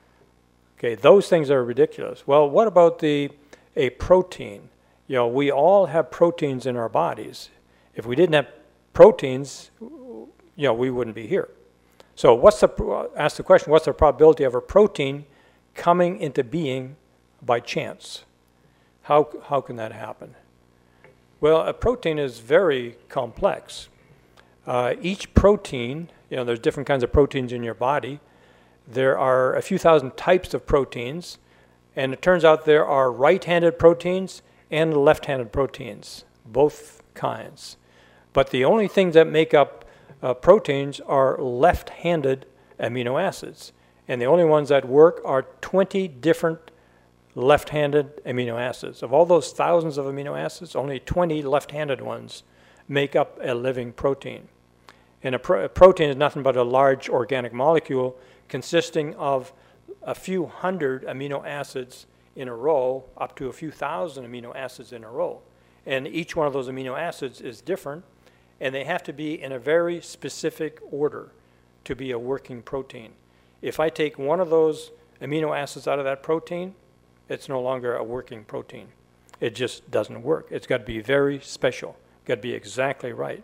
Okay, those things are ridiculous. Well, what about the a protein? You know, we all have proteins in our bodies. If we didn't have proteins, you know, we wouldn't be here. So, what's the ask the question? What's the probability of a protein coming into being by chance? How how can that happen? Well, a protein is very complex. Uh, each protein, you know, there's different kinds of proteins in your body. There are a few thousand types of proteins, and it turns out there are right-handed proteins and left-handed proteins, both kinds. But the only things that make up uh, proteins are left-handed amino acids, and the only ones that work are twenty different left-handed amino acids. Of all those thousands of amino acids, only twenty left-handed ones make up a living protein. And a, pro- a protein is nothing but a large organic molecule consisting of a few hundred amino acids in a row, up to a few thousand amino acids in a row. And each one of those amino acids is different, and they have to be in a very specific order to be a working protein. If I take one of those amino acids out of that protein, it's no longer a working protein. It just doesn't work. It's got to be very special. It's got to be exactly right.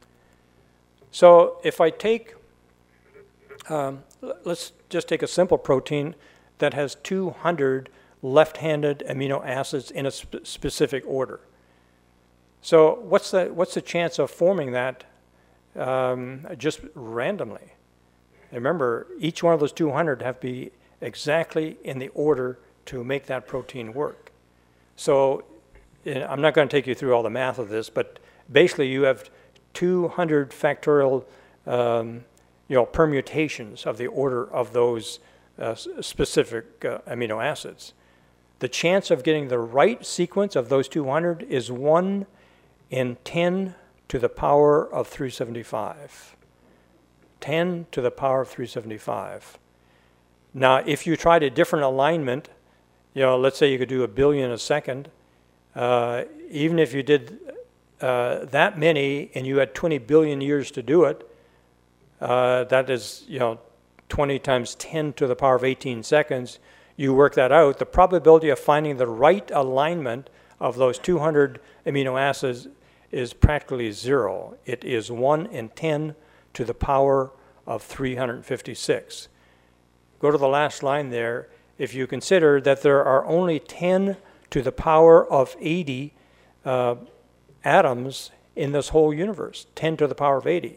So if I take, um, let's just take a simple protein that has two hundred left-handed amino acids in a sp- specific order. So what's the what's the chance of forming that um, just randomly? And remember, each one of those two hundred have to be exactly in the order to make that protein work. So you know, I'm not going to take you through all the math of this, but basically you have two hundred factorial um, you know, permutations of the order of those uh, specific uh, amino acids. The chance of getting the right sequence of those two hundred is one in ten to the power of three hundred seventy-five. ten to the power of three hundred seventy-five. Now, if you tried a different alignment, you know, let's say you could do a billion a second, uh, even if you did uh, that many and you had twenty billion years to do it, uh, that is, you know, twenty times ten to the power of eighteen seconds, you work that out, the probability of finding the right alignment of those two hundred amino acids is practically zero. It is one in ten to the power of three hundred fifty-six. Go to the last line there. If you consider that there are only ten to the power of eighty uh, atoms in this whole universe, ten to the power of eighty.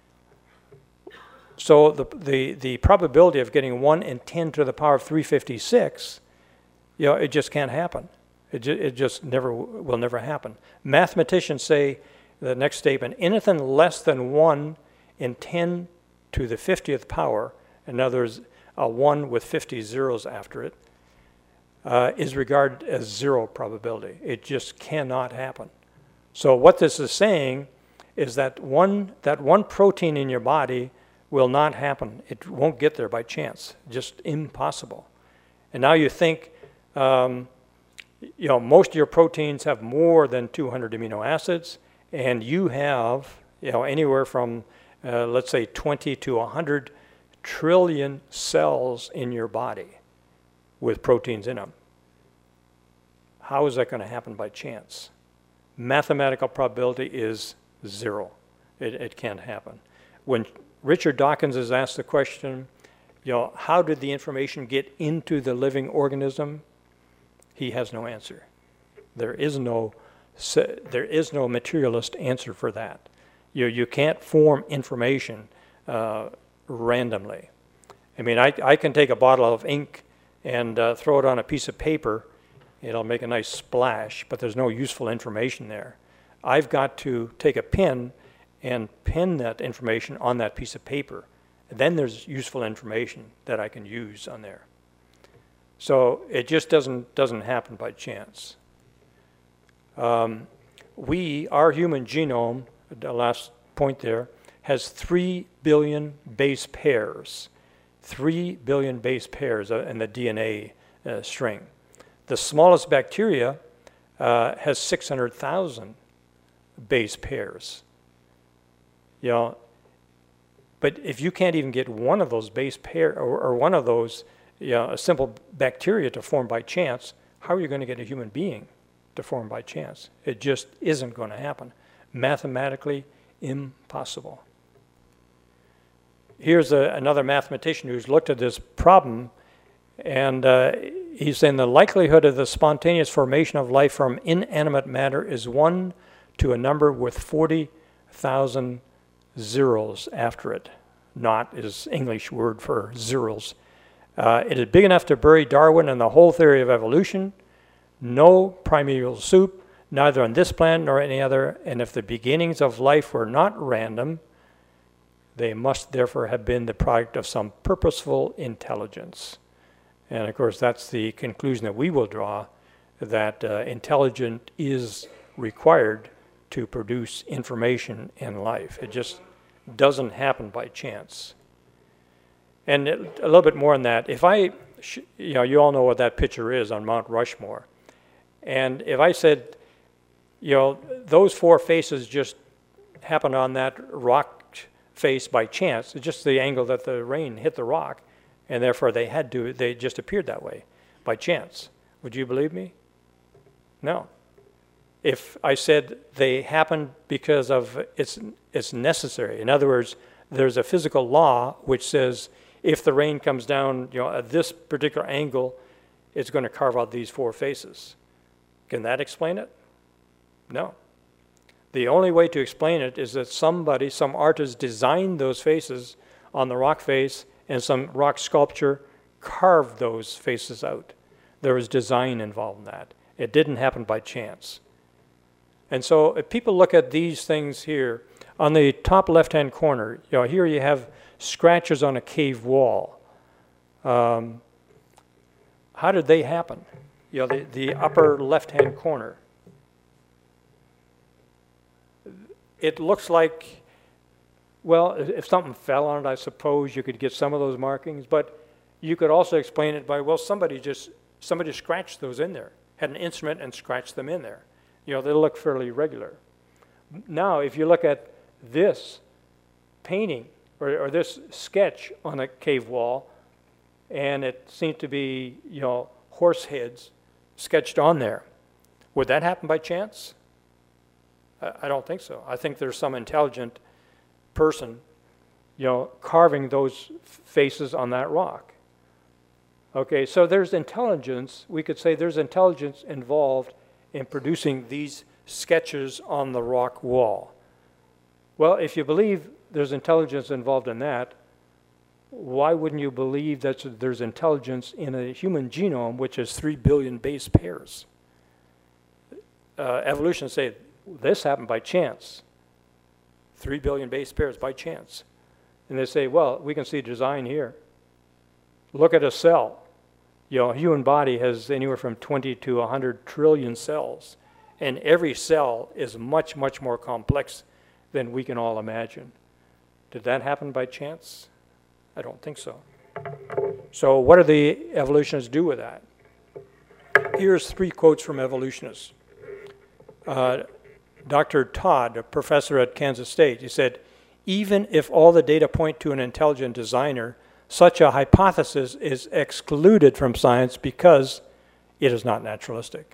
So the, the, the probability of getting one in ten to the power of three hundred fifty-six, you know, it just can't happen. It, ju- it just never will never happen. Mathematicians say the next statement, anything less than one in ten to the fiftieth power, in other words, a one with fifty zeros after it, uh, is regarded as zero probability. It just cannot happen. So what this is saying is that one that one protein in your body will not happen. It won't get there by chance. Just impossible. And now you think, um, you know, most of your proteins have more than two hundred amino acids, and you have, you know, anywhere from, uh, let's say, twenty to one hundred trillion cells in your body with proteins in them. How is that going to happen by chance? Mathematical probability is zero. It, it can't happen. When Richard Dawkins is asked the question, you know, how did the information get into the living organism? He has no answer. There is no, there is no materialist answer for that. You, you can't form information uh, randomly. I mean, I, I can take a bottle of ink and uh, throw it on a piece of paper. It'll make a nice splash, but there's no useful information there. I've got to take a pen and pen that information on that piece of paper. Then there's useful information that I can use on there. So it just doesn't, doesn't happen by chance. Um, we, our human genome, the last point there, has three billion base pairs. Three billion base pairs in the D N A uh, string. The smallest bacteria uh, has six hundred thousand base pairs. You know, but if you can't even get one of those base pair or, or one of those, you know, a simple bacteria to form by chance, how are you going to get a human being to form by chance? It just isn't going to happen. Mathematically impossible. Here's a, another mathematician who's looked at this problem, and uh, he's saying the likelihood of the spontaneous formation of life from inanimate matter is one to a number with forty thousand zeros after it. Not is English word for zeros. Uh, it is big enough to bury Darwin and the whole theory of evolution. No primeval soup, neither on this planet nor any other, and if the beginnings of life were not random, they must therefore have been the product of some purposeful intelligence. And of course, that's the conclusion that we will draw, that uh, intelligence is required to produce information in life. It just doesn't happen by chance. And it, a little bit more on that. If I, sh you know, you all know what that picture is on Mount Rushmore. And if I said, you know, those four faces just happened on that rock face by chance, it's just the angle that the rain hit the rock, and therefore they had to, they just appeared that way by chance. Would you believe me? No. If I said they happened because of it's, it's necessary. In other words, there's a physical law which says if the rain comes down, you know, at this particular angle, it's going to carve out these four faces. Can that explain it? No. The only way to explain it is that somebody, some artist designed those faces on the rock face, and some rock sculpture carved those faces out. There was design involved in that. It didn't happen by chance. And so if people look at these things here, on the top left-hand corner, you know, here you have scratches on a cave wall. Um, how did they happen? You know, the, the upper left-hand corner. It looks like, well, if something fell on it, I suppose you could get some of those markings, but you could also explain it by, well, somebody just, somebody scratched those in there, had an instrument and scratched them in there. You know, they look fairly regular. Now, if you look at this painting or, or this sketch on a cave wall, and it seemed to be, you know, horse heads sketched on there, would that happen by chance? I don't think so. I think there's some intelligent person, you know, carving those faces on that rock. Okay, so there's intelligence. We could say there's intelligence involved in producing these sketches on the rock wall. Well, if you believe there's intelligence involved in that, why wouldn't you believe that there's intelligence in a human genome, which has three billion base pairs? Uh, evolution say, this happened by chance. Three billion base pairs by chance. And they say, well, we can see design here. Look at a cell. You know, a human body has anywhere from twenty to one hundred trillion cells. And every cell is much, much more complex than we can all imagine. Did that happen by chance? I don't think so. So what do the evolutionists do with that? Here's three quotes from evolutionists. Uh, Doctor Todd, a professor at Kansas State, he said, even if all the data point to an intelligent designer, such a hypothesis is excluded from science because it is not naturalistic.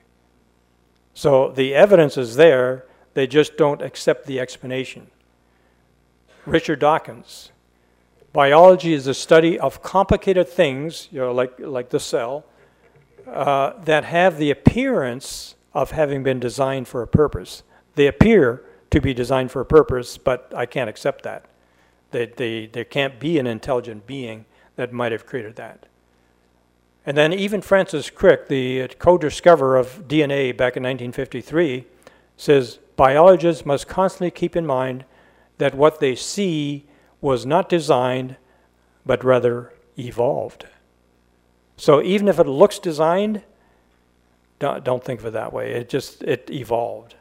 So the evidence is there, they just don't accept the explanation. Richard Dawkins, biology is the study of complicated things, you know, like, like the cell, uh, that have the appearance of having been designed for a purpose. They appear to be designed for a purpose, but I can't accept that. They, they, there can't be an intelligent being that might have created that. And then even Francis Crick, the co-discoverer of D N A back in nineteen fifty-three, says biologists must constantly keep in mind that what they see was not designed, but rather evolved. So even if it looks designed, don't, don't think of it that way. It just, it evolved.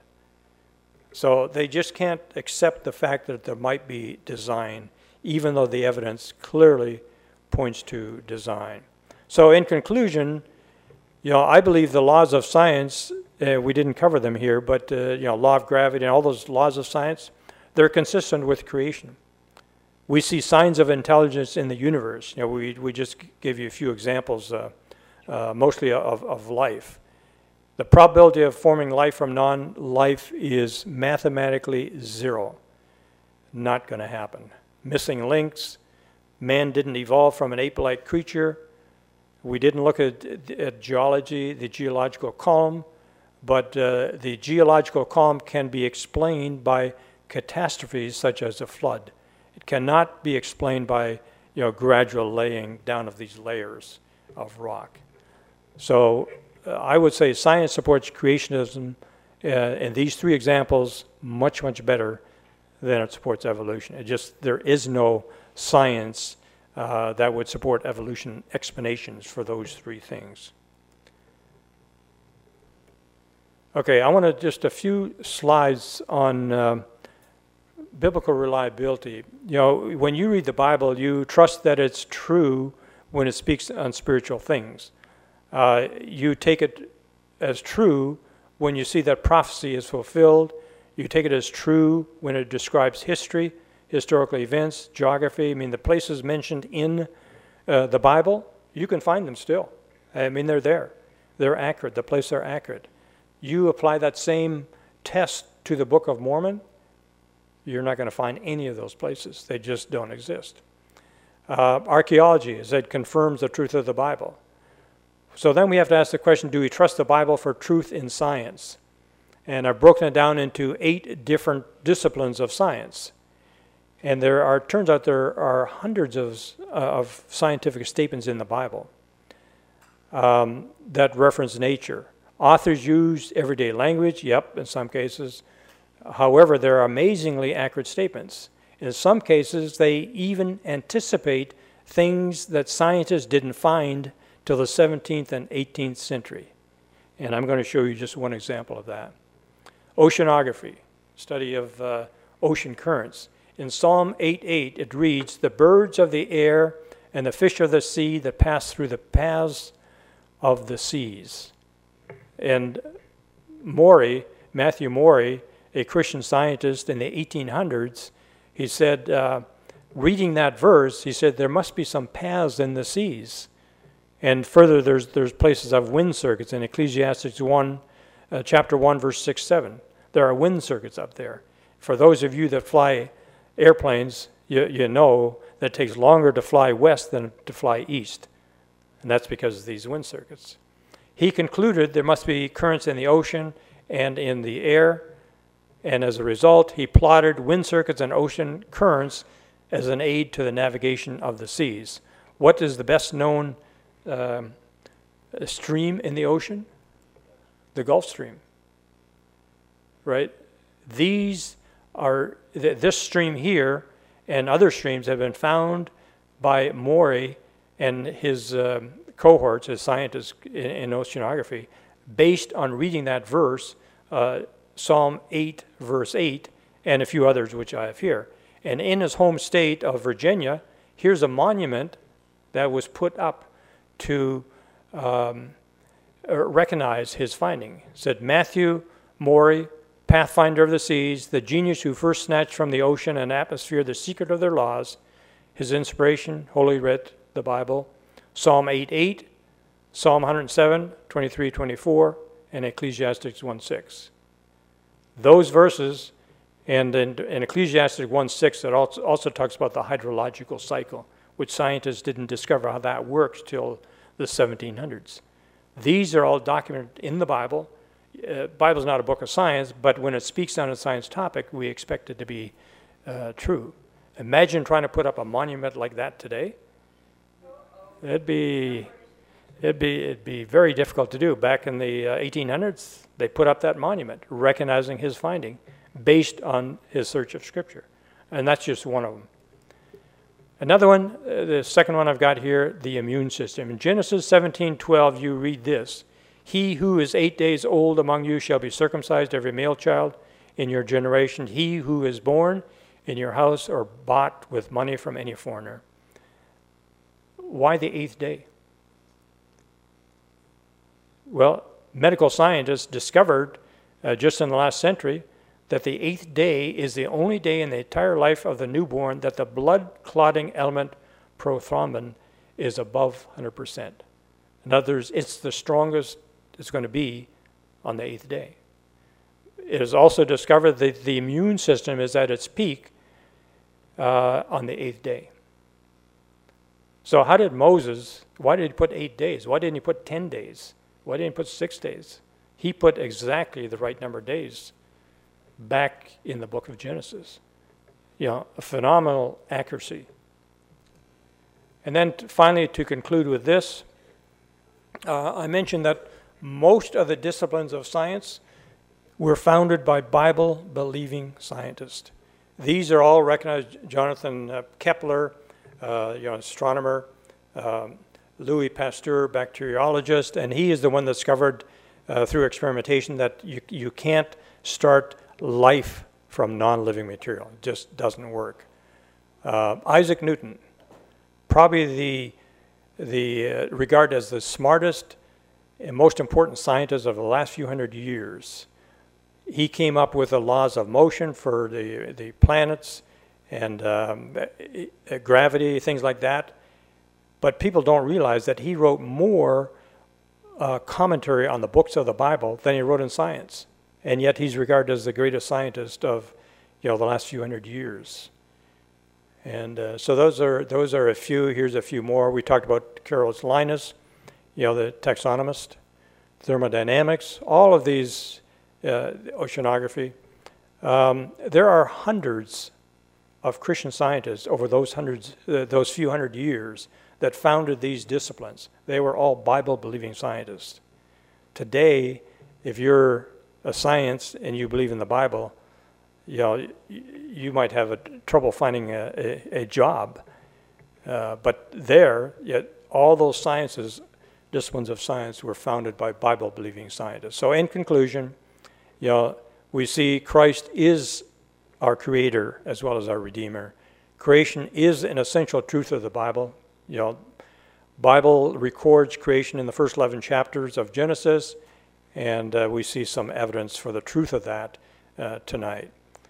So they just can't accept the fact that there might be design, even though the evidence clearly points to design. So in conclusion, you know, I believe the laws of science, uh, we didn't cover them here, but uh, you know, law of gravity and all those laws of science, they're consistent with creation. We see signs of intelligence in the universe. You know, we we just gave you a few examples, uh, uh, mostly of, of life. The probability of forming life from non-life is mathematically zero. Not going to happen. Missing links. Man didn't evolve from an ape-like creature. We didn't look at, at geology, the geological column, but uh, the geological column can be explained by catastrophes such as a flood. It cannot be explained by, you know, gradual laying down of these layers of rock. So uh, I would say science supports creationism uh, in these three examples much, much better than it supports evolution. It just, there is no science uh, that would support evolution explanations for those three things. Okay, I want to just a few slides on uh, biblical reliability. You know, when you read the Bible, you trust that it's true when it speaks on spiritual things. Uh, you take it as true when you see that prophecy is fulfilled. You take it as true when it describes history, historical events, geography. I mean, the places mentioned in uh, the Bible, you can find them still. I mean, they're there. They're accurate. The places are accurate. You apply that same test to the Book of Mormon, you're not going to find any of those places. They just don't exist. Uh, archaeology, as it confirms the truth of the Bible. So then we have to ask the question, do we trust the Bible for truth in science? And I've broken it down into eight different disciplines of science. And there are, turns out there are hundreds of, uh, of scientific statements in the Bible um, that reference nature. Authors use everyday language, yep, in some cases. However, there are amazingly accurate statements. In some cases, they even anticipate things that scientists didn't find till the seventeenth and eighteenth century. And I'm going to show you just one example of that. Oceanography, study of uh, ocean currents. In Psalm eight eight, it reads, "The birds of the air and the fish of the sea that pass through the paths of the seas." And Maury, Matthew Maury, a Christian scientist in the eighteen hundreds, he said, uh, reading that verse, he said, there must be some paths in the seas. And further, there's there's places of wind circuits in Ecclesiastes one, uh, chapter one, verse six, seven. There are wind circuits up there. For those of you that fly airplanes, you, you know that it takes longer to fly west than to fly east. And that's because of these wind circuits. He concluded there must be currents in the ocean and in the air, and as a result, he plotted wind circuits and ocean currents as an aid to the navigation of the seas. What is the best known um, stream in the ocean? The Gulf Stream, right? These are, th- this stream here and other streams have been found by Maury and his um, cohorts as scientists in, in oceanography based on reading that verse, uh, Psalm eight, verse eight, and a few others which I have here. And in his home state of Virginia, here's a monument that was put up to um, recognize his finding. It said, Matthew Maury, pathfinder of the seas, the genius who first snatched from the ocean and atmosphere the secret of their laws, his inspiration, Holy Writ, the Bible, Psalm eight eight, Psalm one hundred seven, twenty-three twenty-four, and Ecclesiastes one six. Those verses, and in, in Ecclesiastes one six, it also, also talks about the hydrological cycle, which scientists didn't discover how that works till the seventeen hundreds. These are all documented in the Bible. Uh, Bible's not a book of science, but when it speaks on a science topic, we expect it to be uh, true. Imagine trying to put up a monument like that today. It'd be, it'd be, it'd be very difficult to do. Back in the uh, eighteen hundreds, they put up that monument, recognizing his finding, based on his search of Scripture. And that's just one of them. Another one, uh, the second one I've got here, the immune system. In Genesis seventeen twelve, you read this. He who is eight days old among you shall be circumcised, every male child in your generation. He who is born in your house or bought with money from any foreigner. Why the eighth day? Well, medical scientists discovered uh, just in the last century that the eighth day is the only day in the entire life of the newborn that the blood clotting element prothrombin is above one hundred percent. In other words, it's the strongest it's going to be on the eighth day. It is also discovered that the immune system is at its peak uh, on the eighth day. So how did Moses, why did he put eight days? Why didn't he put ten days? Why didn't he put six days? He put exactly the right number of days back in the book of Genesis. You know, a phenomenal accuracy. And then t- finally, to conclude with this, uh, I mentioned that most of the disciplines of science were founded by Bible-believing scientists. These are all recognized. Jonathan uh, Kepler, uh, you know, astronomer, um, Louis Pasteur, bacteriologist, and he is the one that discovered uh, through experimentation that you, you can't start life from non-living material. It just doesn't work. Uh, Isaac Newton, probably the, the uh, regarded as the smartest and most important scientist of the last few hundred years. He came up with the laws of motion for the, the planets and um, uh, gravity, things like that. But people don't realize that he wrote more uh, commentary on the books of the Bible than he wrote in science. And yet he's regarded as the greatest scientist of, you know, the last few hundred years. And uh, so those are those are a few. Here's a few more. We talked about Carolus Linus, you know, the taxonomist, thermodynamics, all of these, uh, oceanography. Um, there are hundreds of Christian scientists over those hundreds, uh, those few hundred years that founded these disciplines. They were all Bible-believing scientists. Today, if you're a science and you believe in the Bible, you know, you might have a, trouble finding a, a, a job. Uh, but there, yet all those sciences, disciplines of science, were founded by Bible-believing scientists. So in conclusion, you know, we see Christ is our creator as well as our redeemer. Creation is an essential truth of the Bible. You know, Bible records creation in the first eleven chapters of Genesis, and uh, we see some evidence for the truth of that uh, tonight.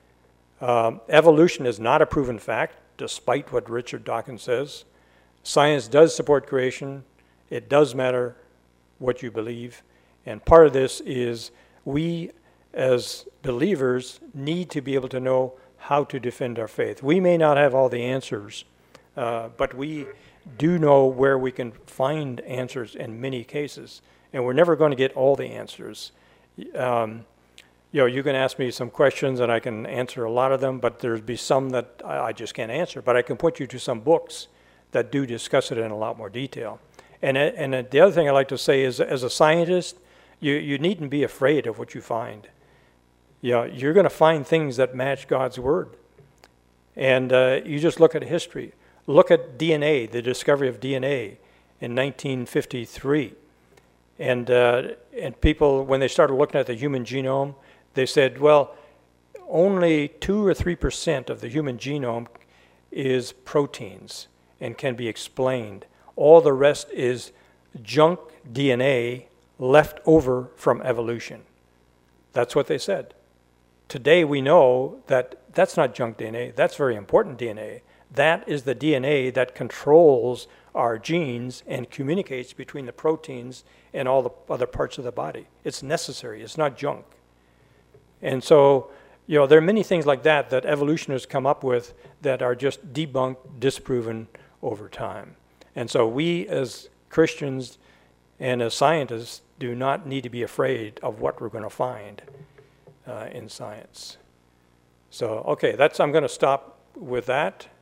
Um, evolution is not a proven fact, despite what Richard Dawkins says. Science does support creation. It does matter what you believe. And part of this is we, as believers, need to be able to know how to defend our faith. We may not have all the answers, uh, but we do know where we can find answers in many cases. And we're never going to get all the answers. Um, you know, you can ask me some questions and I can answer a lot of them, but there'll be some that I, I just can't answer. But I can point you to some books that do discuss it in a lot more detail. And and the other thing I like to say is, as a scientist, you, you needn't be afraid of what you find. You know, you're going to find things that match God's Word. And uh, you just look at history. Look at D N A, the discovery of D N A in nineteen fifty-three. And uh, and people, when they started looking at the human genome, they said, well, only two or three percent of the human genome is proteins and can be explained. All the rest is junk D N A left over from evolution. That's what they said. Today we know that that's not junk D N A, that's very important D N A. That is the D N A that controls our genes and communicates between the proteins and all the other parts of the body. It's necessary, it's not junk. And so, you know, there are many things like that that evolutionists come up with that are just debunked, disproven over time. And so we as Christians and as scientists do not need to be afraid of what we're going to find uh, in science. So, okay, that's, I'm going to stop with that.